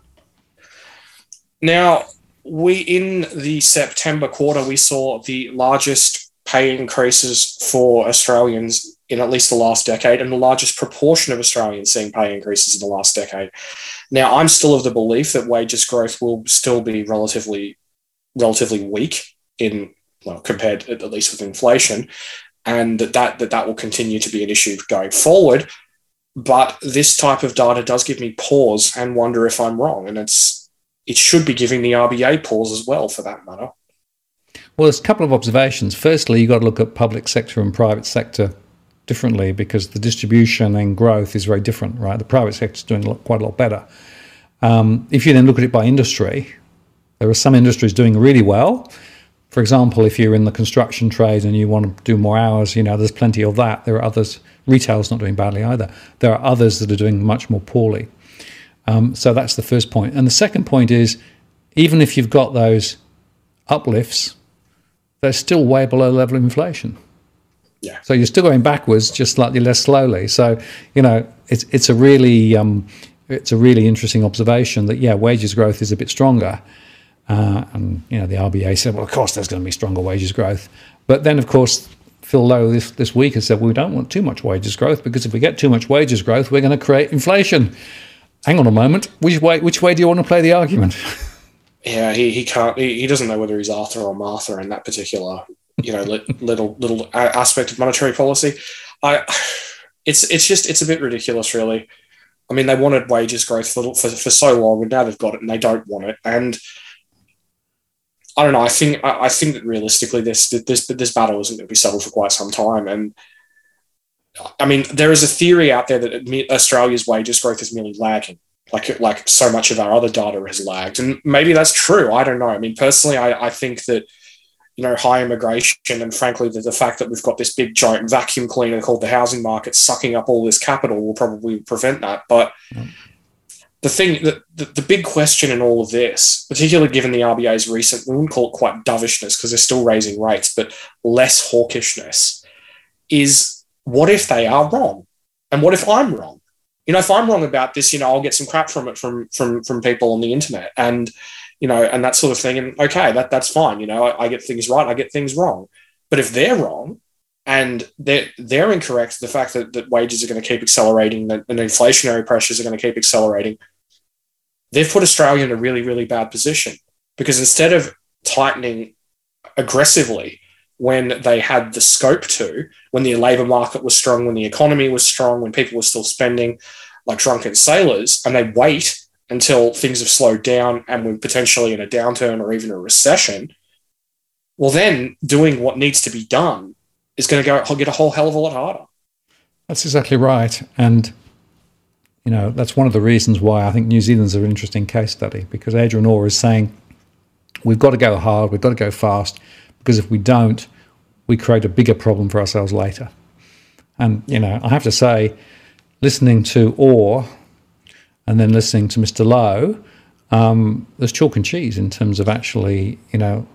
Now, we in the September quarter, we saw the largest pay increases for Australians in at least the last decade, and the largest proportion of Australians seeing pay increases in the last decade. Now, I'm still of the belief that wages growth will still be relatively, relatively weak in, well, compared at least with inflation, and that that, that that will continue to be an issue going forward. But this type of data does give me pause and wonder if I'm wrong, and it's it should be giving the R B A pause as well, for that matter. Well, there's a couple of observations. Firstly, you've got to look at public sector and private sector differently because the distribution and growth is very different, right? The private sector is doing a lot, quite a lot better. Um, if you then look at it by industry, there are some industries doing really well. For example, if you're in the construction trade and you want to do more hours, you know, there's plenty of that. There are others, retail's not doing badly either. There are others that are doing much more poorly. Um, so that's the first point. And the second point is, even if you've got those uplifts, they're still way below the level of inflation. Yeah. So you're still going backwards, just slightly less slowly. So, you know, it's it's a really um, it's a really interesting observation that, yeah, wages growth is a bit stronger. Uh, and, you know, the R B A said, well, of course there's going to be stronger wages growth. But then, of course, Phil Lowe this, this week has said, well, we don't want too much wages growth because if we get too much wages growth, we're going to create inflation. Hang on a moment. Which way Which way do you want to play the argument? Yeah, he, he can't. He, he doesn't know whether he's Arthur or Martha in that particular, you know, little little aspect of monetary policy. I, it's it's just it's a bit ridiculous, really. I mean, they wanted wages growth for for, for so long, and now they've got it, and they don't want it. And I don't know. I think I, I think that realistically, this this this battle isn't going to be settled for quite some time. And I mean, there is a theory out there that Australia's wages growth is merely lagging. like like so much of our other data has lagged. And maybe that's true. I don't know. I mean, personally, I, I think that, you know, high immigration and frankly the, the fact that we've got this big giant vacuum cleaner called the housing market sucking up all this capital will probably prevent that. But mm. the thing, the, the, the big question in all of this, particularly given the R B A's recent, we wouldn't call it quite dovishness because they're still raising rates, but less hawkishness, is what if they are wrong? And what if I'm wrong? You know, if I'm wrong about this, you know, I'll get some crap from it from from from people on the internet and, you know, and that sort of thing. And okay, that that's fine. You know, I, I get things right, I get things wrong. But if they're wrong and they're, they're incorrect, the fact that, that wages are going to keep accelerating, that and inflationary pressures are going to keep accelerating, they've put Australia in a really, really bad position because instead of tightening aggressively when they had the scope to, when the labour market was strong, when the economy was strong, when people were still spending like drunken sailors, and they wait until things have slowed down and we're potentially in a downturn or even a recession, well, then doing what needs to be done is going to go get a whole hell of a lot harder. That's exactly right. And, you know, that's one of the reasons why I think New Zealand's an interesting case study, because Adrian Orr is saying we've got to go hard, we've got to go fast, because if we don't, we create a bigger problem for ourselves later. And, you know, I have to say, listening to Orr and then listening to Mister Lowe, um, there's chalk and cheese in terms of actually, you know,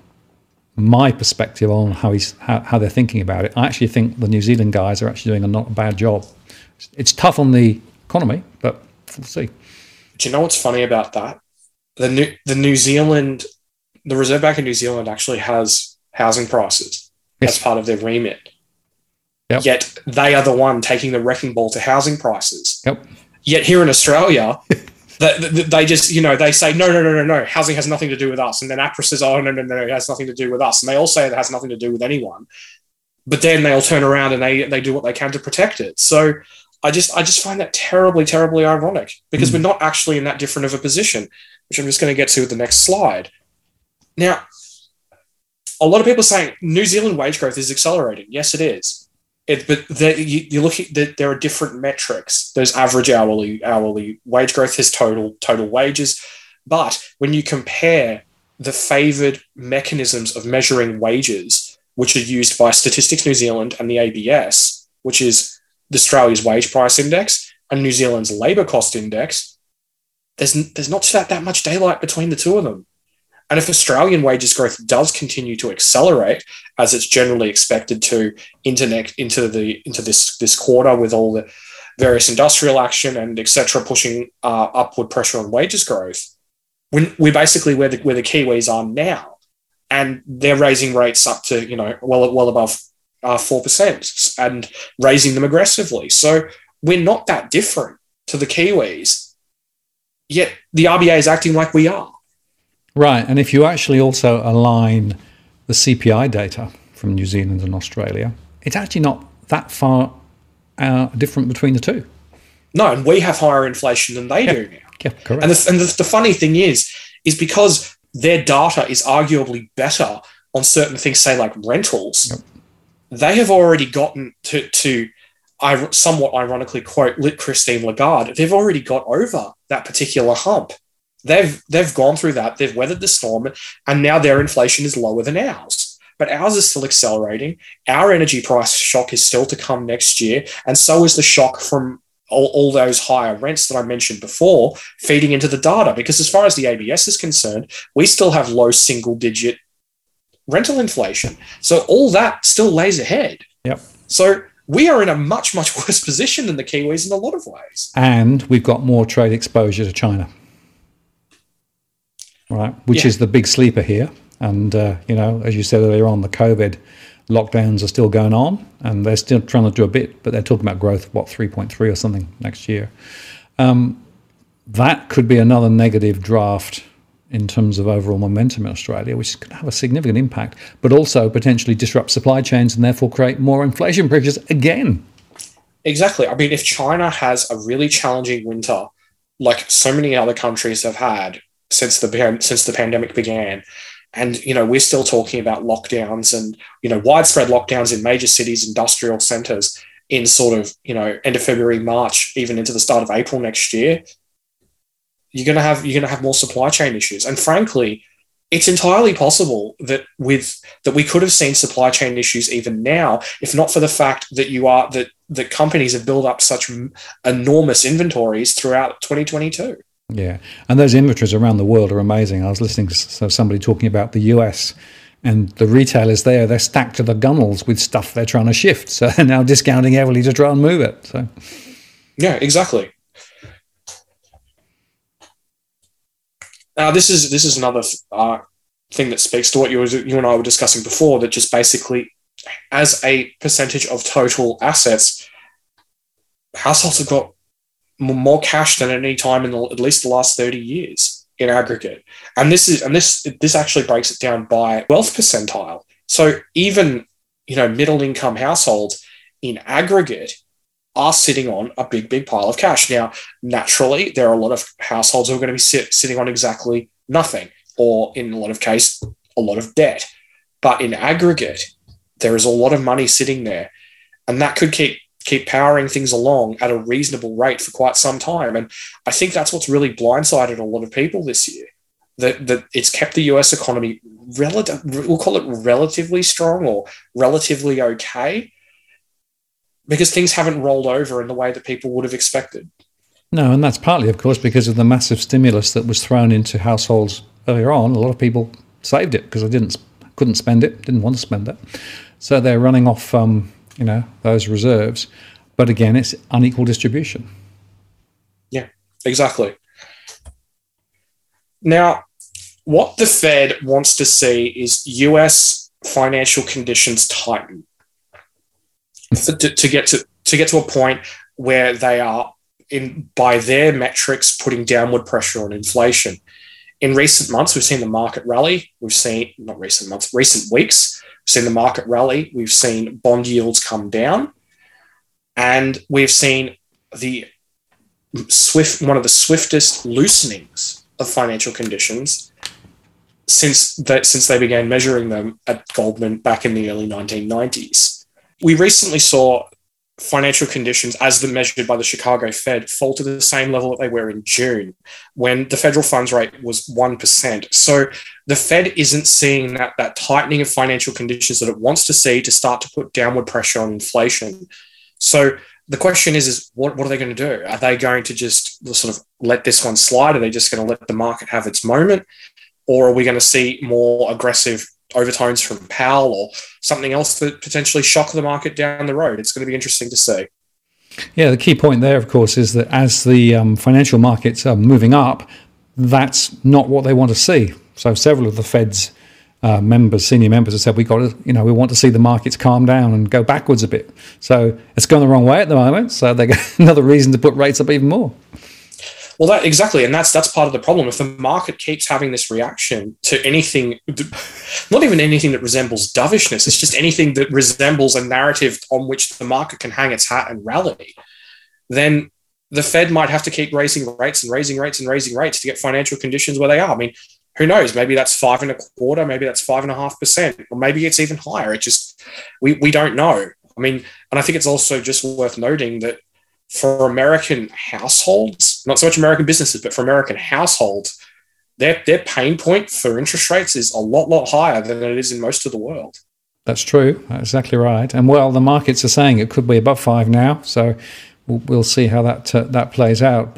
my perspective on how he's how, how they're thinking about it. I actually think the New Zealand guys are actually doing a not a bad job. It's tough on the economy, but we'll see. Do you know what's funny about that? The New, the New Zealand, the Reserve Bank of New Zealand actually has housing prices yes. as part of their remit. Yep. Yet they are the one taking the wrecking ball to housing prices. Yep. Yet here in Australia, they, they just, you know, they say, no, no, no, no, no, housing has nothing to do with us. And then APRA says, oh, no, no, no, it has nothing to do with us. And they all say it has nothing to do with anyone. But then they'll turn around and they they do what they can to protect it. So I just I just find that terribly, terribly ironic because mm. we're not actually in that different of a position, which I'm just going to get to with the next slide. Now, a lot of people are saying New Zealand wage growth is accelerating. Yes, it is. It, but the, you, you look at the, there are different metrics. There's average hourly hourly wage growth. There's total total wages. But when you compare the favoured mechanisms of measuring wages, which are used by Statistics New Zealand and the A B S, which is Australia's wage price index and New Zealand's labour cost index, there's there's not that, that much daylight between the two of them. And if Australian wages growth does continue to accelerate, as it's generally expected to into, next, into, the, into this, this quarter with all the various industrial action and et cetera pushing uh, upward pressure on wages growth, when we're basically where the, where the Kiwis are now. And they're raising rates up to, you know, well, well above uh, four percent and raising them aggressively. So we're not that different to the Kiwis, yet the R B A is acting like we are. Right, and if you actually also align the C P I data from New Zealand and Australia, it's actually not that far uh, different between the two. No, and we have higher inflation than they yeah. do now. Yeah, correct. And, the, and the, the funny thing is, is because their data is arguably better on certain things, say like rentals, yep. they have already gotten to, to I somewhat ironically quote Christine Lagarde, they've already got over that particular hump. They've they've gone through that, they've weathered the storm, and now their inflation is lower than ours. But ours is still accelerating. Our energy price shock is still to come next year, and so is the shock from all, all those higher rents that I mentioned before feeding into the data. Because as far as the A B S is concerned, we still have low single-digit rental inflation. So all that still lays ahead. Yep. So we are in a much, much worse position than the Kiwis in a lot of ways. And we've got more trade exposure to China. Right, which yeah. is the big sleeper here. And, uh, you know, as you said earlier on, the COVID lockdowns are still going on and they're still trying to do a bit, but they're talking about growth of, what, three point three or something next year. Um, that could be another negative draft in terms of overall momentum in Australia, which could have a significant impact, but also potentially disrupt supply chains and therefore create more inflation pressures again. Exactly. I mean, if China has a really challenging winter, like so many other countries have had, since the since the pandemic began, and you know we're still talking about lockdowns and you know widespread lockdowns in major cities, industrial centres in sort of you know end of February, March, even into the start of April next year. you're going to have you're going to have more supply chain issues. And frankly, it's entirely possible that with that we could have seen supply chain issues even now, if not for the fact that you are that that companies have built up such enormous inventories throughout twenty twenty-two. Yeah, and those inventories around the world are amazing. I was listening to somebody talking about the U S, and the retailers there, they're stacked to the gunnels with stuff they're trying to shift. So they're now discounting heavily to try and move it. So, yeah, exactly. Now, this is this is another uh, thing that speaks to what you, was, you and I were discussing before, that just basically, as a percentage of total assets, households have got more cash than at any time in the, at least the last thirty years in aggregate. And this is and this this actually breaks it down by wealth percentile. So even, you know, middle income households in aggregate are sitting on a big, big pile of cash. Now, naturally, there are a lot of households who are going to be sit, sitting on exactly nothing, or in a lot of cases, a lot of debt. But in aggregate, there is a lot of money sitting there, and that could keep keep powering things along at a reasonable rate for quite some time. And I think that's what's really blindsided a lot of people this year, that, that it's kept the U S economy, relative, we'll call it relatively strong or relatively okay, because things haven't rolled over in the way that people would have expected. No, and that's partly, of course, because of the massive stimulus that was thrown into households earlier on. A lot of people saved it because they didn't, couldn't spend it, didn't want to spend it. So they're running off, um, you know, those reserves. But again, it's unequal distribution. Yeah, exactly. Now, what the Fed wants to see is U S financial conditions tighten to, to get to to get to a point where they are, in by their metrics, putting downward pressure on inflation. In recent months, we've seen the market rally. We've seen, not recent months, recent weeks, we've seen the market rally. We've seen bond yields come down. And we've seen the swift, one of the swiftest loosenings of financial conditions since that, since they began measuring them at Goldman back in the early nineteen nineties. We recently saw financial conditions, as the measured by the Chicago Fed, fall to the same level that they were in June, when the federal funds rate was one percent. So the Fed isn't seeing that, that tightening of financial conditions that it wants to see to start to put downward pressure on inflation. So the question is, is what, what are they going to do? Are they going to just sort of let this one slide? Are they just going to let the market have its moment? Or are we going to see more aggressive overtones from Powell or something else that potentially shock the market down the road? It's going to be interesting to see. Yeah, the key point there, of course, is that as the um, financial markets are moving up, that's not what they want to see. So several of the Fed's uh, members, senior members, have said we got to, you know, we want to see the markets calm down and go backwards a bit. So it's going the wrong way at the moment. So they got another reason to put rates up even more. Well, that exactly, and that's that's part of the problem. If the market keeps having this reaction to anything, not even anything that resembles dovishness, it's just anything that resembles a narrative on which the market can hang its hat and rally, then the Fed might have to keep raising rates and raising rates and raising rates to get financial conditions where they are. I mean, who knows? Maybe that's five and a quarter, maybe that's five and a half percent, or maybe it's even higher. It just, we we don't know. I mean, and I think it's also just worth noting that for American households, not so much American businesses, but for American households, their their pain point for interest rates is a lot, lot higher than it is in most of the world. That's true. That's exactly right. And well, the markets are saying it could be above five now, so we'll, we'll see how that uh, that plays out.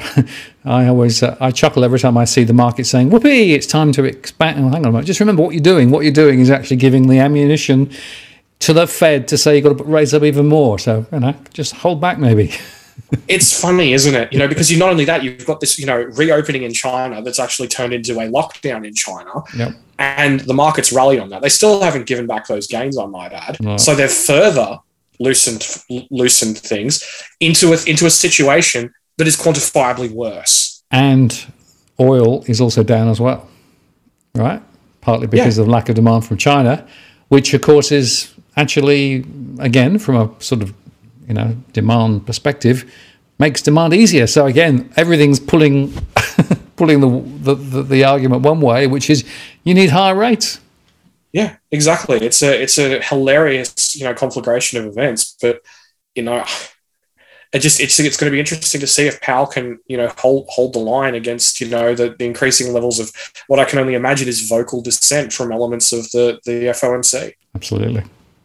I always uh, I chuckle every time I see the market saying, "Whoopee! It's time to expand." Oh, hang on a minute. Just remember what you're doing. What you're doing is actually giving the ammunition to the Fed to say you've got to raise up even more. So you know, just hold back maybe. It's funny, isn't it? You know, because you not only that, you've got this, you know, reopening in China that's actually turned into a lockdown in China, yep. And the market's rallied on that. They still haven't given back those gains, I might add. No. So they've further loosened loosened things into a into a situation that is quantifiably worse. And oil is also down as well, right? Partly because yeah. of lack of demand from China, which of course is actually, again, from a sort of you know, demand perspective, makes demand easier. So again, everything's pulling pulling the, the the argument one way, which is you need higher rates. Yeah, exactly. It's a it's a hilarious, you know, conflagration of events. But, you know, it just it's it's going to be interesting to see if Powell can, you know, hold hold the line against, you know, the, the increasing levels of what I can only imagine is vocal dissent from elements of the the F O M C. Absolutely.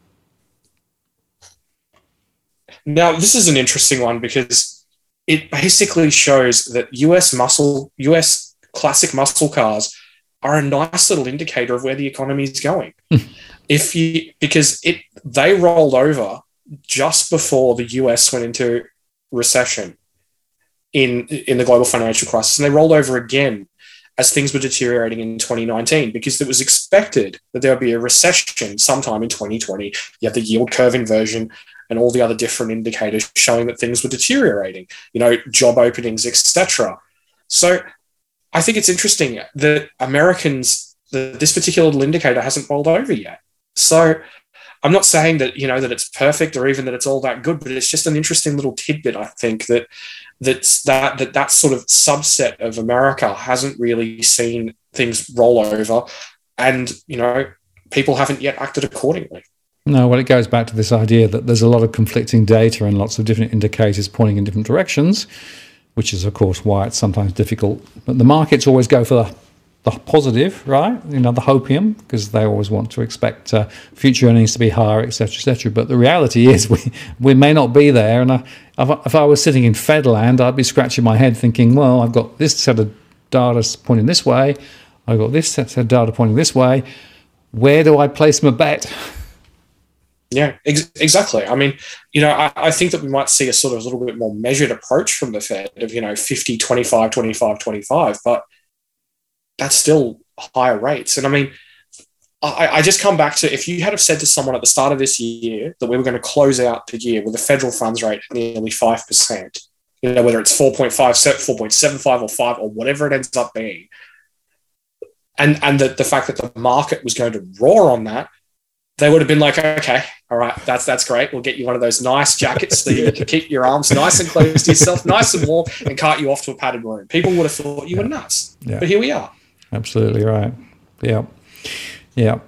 Now, this is an interesting one because it basically shows that U S muscle, U S classic muscle cars are a nice little indicator of where the economy is going. If you because it they rolled over just before the U S went into recession in in the global financial crisis, and they rolled over again as things were deteriorating in twenty nineteen because it was expected that there would be a recession sometime in twenty twenty. You have the yield curve inversion and all the other different indicators showing that things were deteriorating, you know, job openings, et cetera. So I think it's interesting that Americans, the, this particular little indicator hasn't rolled over yet. So I'm not saying that, you know, that it's perfect or even that it's all that good, but it's just an interesting little tidbit, I think, that that's that that that sort of subset of America hasn't really seen things roll over, and, you know, people haven't yet acted accordingly. No, well, it goes back to this idea that there's a lot of conflicting data and lots of different indicators pointing in different directions, which is, of course, why it's sometimes difficult. But the markets always go for the, the positive, right? You know, the hopium, because they always want to expect uh, future earnings to be higher, et cetera, et cetera. But the reality is we, we may not be there. And I, if, I, if I was sitting in Fedland, I'd be scratching my head thinking, well, I've got this set of data pointing this way. I've got this set of data pointing this way. Where do I place my bet? Yeah, ex- exactly. I mean, you know, I, I think that we might see a sort of a little bit more measured approach from the Fed of, you know, fifty, twenty-five, twenty-five, twenty-five, but that's still higher rates. And I mean, I, I just come back to, if you had have said to someone at the start of this year that we were going to close out the year with a federal funds rate at nearly five percent, you know, whether it's four point five, four point seven five or five or whatever it ends up being, and, and the, the fact that the market was going to roar on that, they would have been like, okay, all right, that's that's great. We'll get you one of those nice jackets that you can keep your arms nice and close to yourself, nice and warm, and cart you off to a padded room. People would have thought you were nuts. Yeah. But here we are. Absolutely right. Yeah. Yeah.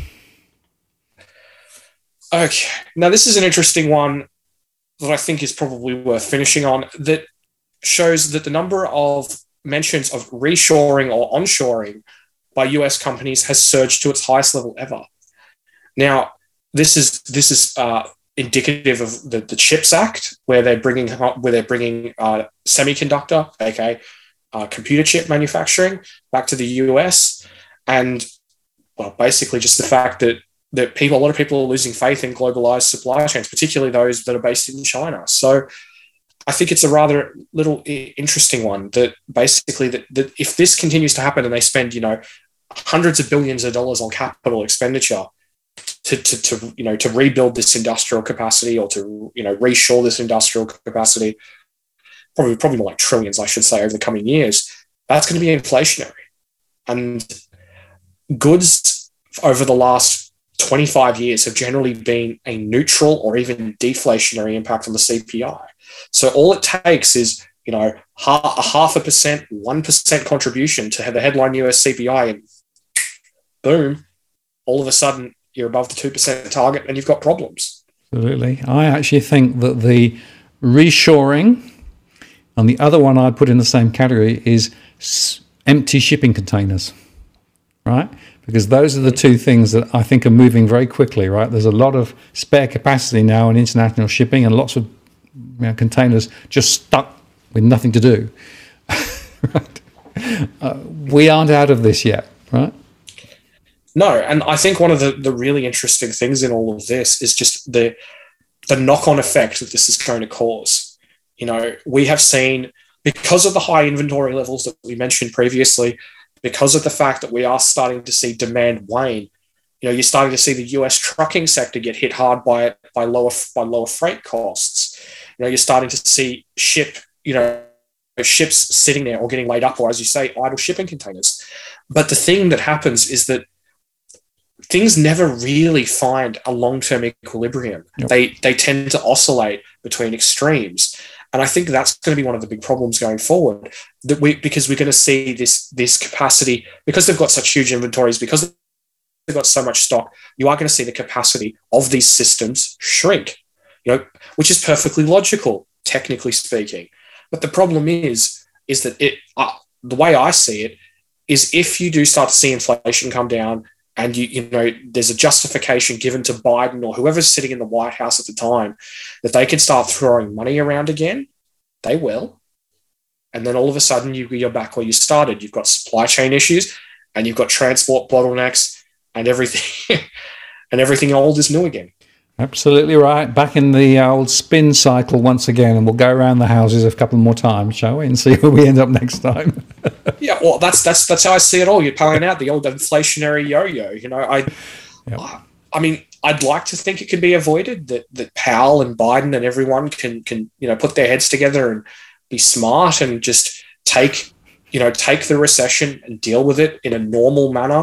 Okay. Now, this is an interesting one that I think is probably worth finishing on, that shows that the number of mentions of reshoring or onshoring by U S companies has surged to its highest level ever. Now, this is this is uh, indicative of the, the CHIPS Act, where they're bringing where they're bringing uh, semiconductor, aka uh, computer chip manufacturing, back to the U S, and well, basically just the fact that that people, a lot of people are losing faith in globalized supply chains, particularly those that are based in China. So, I think it's a rather little interesting one that basically that, that if this continues to happen and they spend, you know, hundreds of billions of dollars on capital expenditure To, to, to you know to rebuild this industrial capacity, or to you know reshore this industrial capacity, probably probably more like trillions, I should say, over the coming years, that's going to be inflationary. And goods over the last twenty-five years have generally been a neutral or even deflationary impact on the C P I. So all it takes is you know half, a half a percent, one percent contribution to the headline U S C P I, and boom, all of a sudden you're above the two percent target and you've got problems. Absolutely. I actually think that the reshoring, and the other one I'd put in the same category, is empty shipping containers, right? Because those are the two things that I think are moving very quickly, right? There's a lot of spare capacity now in international shipping, and lots of you know, containers just stuck with nothing to do. Right? Uh, we aren't out of this yet, right? No, and I think one of the, the really interesting things in all of this is just the the knock-on effect that this is going to cause. You know, we have seen, because of the high inventory levels that we mentioned previously, because of the fact that we are starting to see demand wane, you know, you're starting to see the U S trucking sector get hit hard by by lower by lower freight costs. You know, you're starting to see ship, you know, ships sitting there or getting laid up, or as you say, idle shipping containers. But the thing that happens is that things never really find a long-term equilibrium. Yep. They they tend to oscillate between extremes. And I think that's going to be one of the big problems going forward, that we because we're going to see this, this capacity, because they've got such huge inventories, because they've got so much stock, you are going to see the capacity of these systems shrink, you know, which is perfectly logical. technically speaking. But the problem is, is that it, uh, the way I see it, is if you do start to see inflation come down and you, you know, there's a justification given to Biden or whoever's sitting in the White House at the time that they can start throwing money around again, they will. And then all of a sudden you, you're back where you started. You've got supply chain issues and you've got transport bottlenecks and everything, and everything old is new again. Absolutely right. Back in the old spin cycle once again, and we'll go around the houses a couple more times, shall we, and see where we end up next time. Yeah, well, that's that's that's how I see it all. You're playing out the old inflationary yo-yo. You know, I, yep. I mean, I'd like to think it could be avoided. That that Powell and Biden and everyone can can you know put their heads together and be smart and just take you know take the recession and deal with it in a normal manner.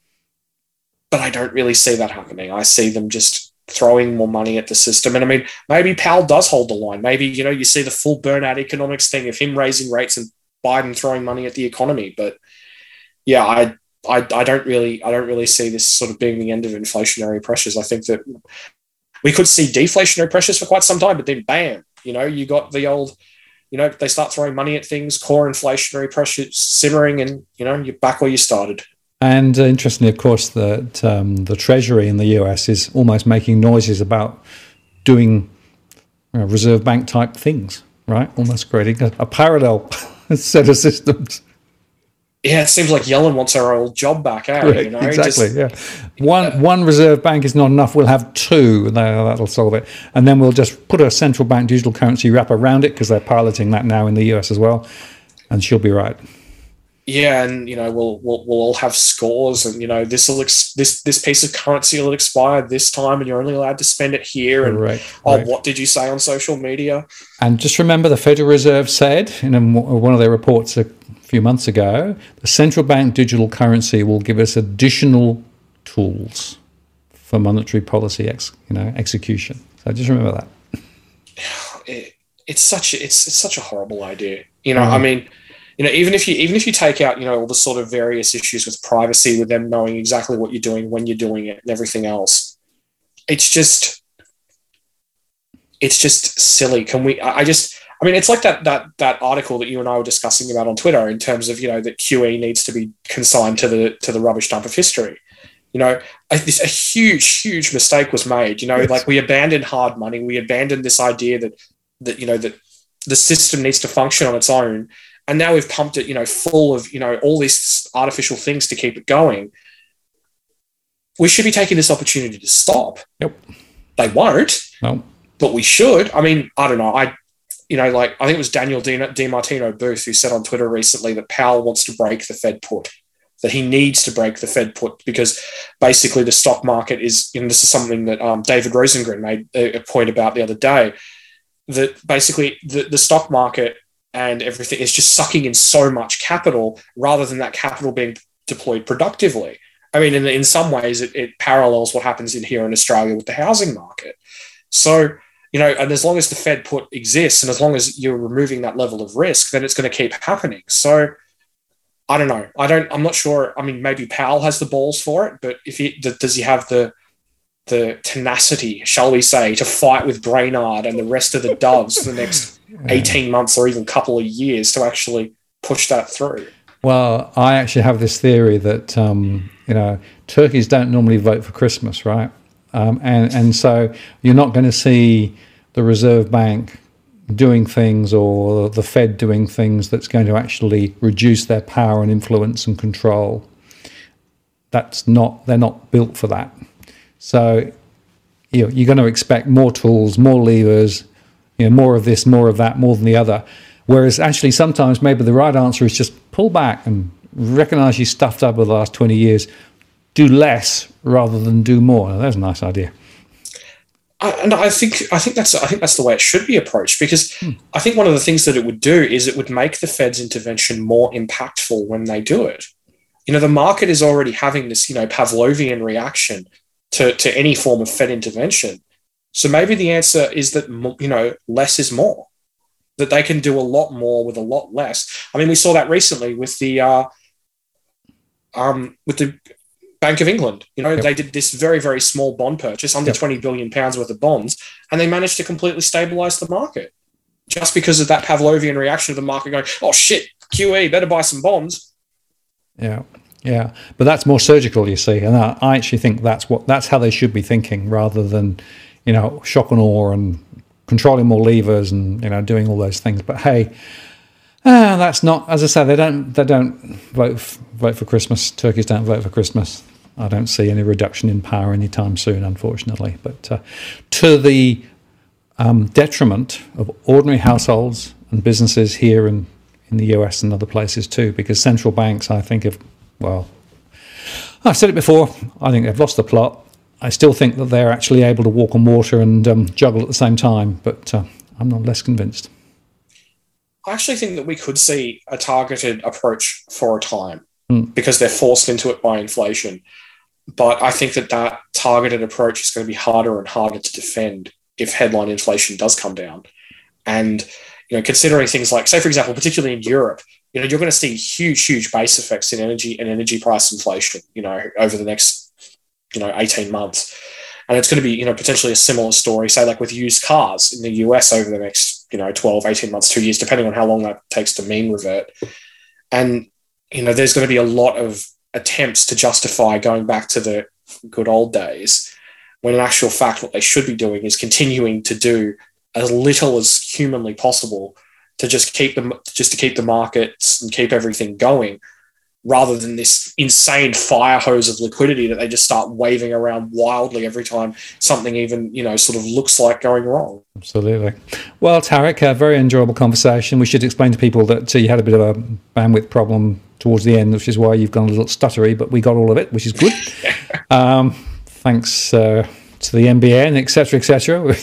But I don't really see that happening. I see them just throwing more money at the system. And I mean, maybe Powell does hold the line. Maybe, you know, you see the full burnout economics thing of him raising rates and Biden throwing money at the economy. But yeah, I, I, I don't really, I don't really see this sort of being the end of inflationary pressures. I think that we could see deflationary pressures for quite some time, but then bam, you know, you got the old, you know, they start throwing money at things, core inflationary pressures simmering, and, you know, you're back where you started. And uh, interestingly, of course, that um, the Treasury in the U S is almost making noises about doing you know, Reserve Bank type things, right? Almost creating a, a parallel set of systems. Yeah, it seems like Yellen wants her old job back, eh? Right, you know? Exactly, Just, yeah. One yeah. one Reserve Bank is not enough. We'll have two. That'll solve it. And then we'll just put a central bank digital currency wrap around it, because they're piloting that now in the U S as well. And she'll be right. Yeah, and you know we'll we'll we'll all have scores, and you know this will ex- this this piece of currency will expire this time, and you're only allowed to spend it here. And right, oh, right. what did you say on social media? And just remember, the Federal Reserve said in one of their reports a few months ago, the central bank digital currency will give us additional tools for monetary policy, ex, you know, execution. So just remember that. It, it's such it's it's such a horrible idea. You know, mm. I mean. You know, even if you even if you take out, you know, all the sort of various issues with privacy, with them knowing exactly what you're doing, when you're doing it, and everything else, it's just, it's just silly. Can we? I just, I mean, it's like that that that article that you and I were discussing about on Twitter, in terms of, you know, that Q E needs to be consigned to the to the rubbish dump of history. You know, a, this, a huge, huge mistake was made. You know, yes. Like we abandoned hard money, we abandoned this idea that that you know that the system needs to function on its own. And now we've pumped it, you know, full of, you know, all these artificial things to keep it going. We should be taking this opportunity to stop. Yep. They won't. No. But we should. I mean, I don't know. I, you know, like I think it was Daniel DiMartino Booth who said on Twitter recently that Powell wants to break the Fed put, that he needs to break the Fed put, because basically the stock market is, and this is something that um, David Rosengren made a point about the other day, that basically the, the stock market and everything is just sucking in so much capital rather than that capital being deployed productively. I mean, in, in some ways, it, it parallels what happens in here in Australia with the housing market. So, you know, and as long as the Fed put exists, and as long as you're removing that level of risk, then it's going to keep happening. So, I don't know. I don't. I'm not sure. I mean, maybe Powell has the balls for it, but if he does, he have the the tenacity, shall we say, to fight with Brainard and the rest of the doves for the next eighteen months or even couple of years to actually push that through? Well, I actually have this theory that, um, you know, turkeys don't normally vote for Christmas, right? Um, and, and so you're not going to see the Reserve Bank doing things, or the Fed doing things that's going to actually reduce their power and influence and control. That's not, they're not built for that. So you know, you're going to expect more tools, more levers, you know, more of this, more of that, more than the other. Whereas actually sometimes maybe the right answer is just pull back and recognize you stuffed up over the last twenty years. Do less rather than do more. Now, that's a nice idea. I, and I think I think that's I think that's the way it should be approached, because hmm. I think one of the things that it would do is it would make the Fed's intervention more impactful when they do it. You know, the market is already having this, you know, Pavlovian reaction to, to any form of Fed intervention. So maybe the answer is that, you know, less is more, that they can do a lot more with a lot less. I mean, we saw that recently with the uh, um, with the Bank of England. You know, yep. They did this very, very small bond purchase, under yep. twenty billion pounds worth of bonds, and they managed to completely stabilize the market. just because of that Pavlovian reaction of the market going, oh shit, Q E, better buy some bonds. Yeah, yeah, but that's more surgical, you see, and I, I actually think that's what that's how they should be thinking, rather than, you know, shock and awe and controlling more levers and, you know, doing all those things. But hey, uh, that's not, as I say, they don't they don't vote f- vote for Christmas. Turkeys don't vote for Christmas. I don't see any reduction in power anytime soon, unfortunately. But uh, to the um, detriment of ordinary households and businesses here in, in the U S and other places too, because central banks, I think, have, well, I've said it before, I think they've lost the plot. I still think that they're actually able to walk on water and um, juggle at the same time, but uh, I'm not less convinced. I actually think that we could see a targeted approach for a time mm. because they're forced into it by inflation. But I think that that targeted approach is going to be harder and harder to defend if headline inflation does come down. And, you know, considering things like, say, for example, particularly in Europe, you know, you're going to see huge, huge base effects in energy and energy price inflation, you know, over the next, you know, eighteen months. And it's going to be, you know, potentially a similar story, say, like with used cars in the U S over the next, you know, twelve, eighteen months, two years, depending on how long that takes to mean revert. And, you know, there's going to be a lot of attempts to justify going back to the good old days, when in actual fact what they should be doing is continuing to do as little as humanly possible to just keep them just to keep the markets and keep everything going, rather than this insane fire hose of liquidity that they just start waving around wildly every time something even, you know, sort of looks like going wrong. Absolutely. Well, Tarek, a very enjoyable conversation. We should explain to people that uh, you had a bit of a bandwidth problem towards the end, which is why you've gone a little stuttery, but we got all of it, which is good. um, thanks uh, to the N B N, et cetera, et cetera.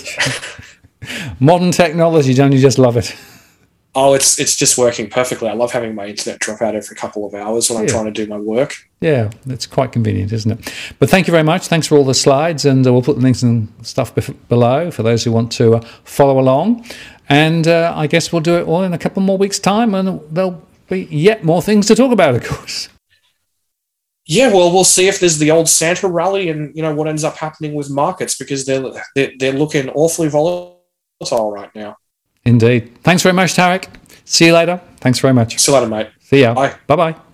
Modern technology, don't you just love it? Oh, it's it's just working perfectly. I love having my internet drop out every couple of hours when I'm yeah. trying to do my work. Yeah, it's quite convenient, isn't it? But thank you very much. Thanks for all the slides, and uh, we'll put the links and stuff bef- below for those who want to uh, follow along. And uh, I guess we'll do it all in a couple more weeks' time, and there'll be yet more things to talk about, of course. Yeah, well, we'll see if there's the old Santa rally and, you know, what ends up happening with markets, because they're they're, they're looking awfully volatile right now. Indeed. Thanks very much, Tarek. See you later. Thanks very much. See you later, mate. See ya. Bye. Bye-bye.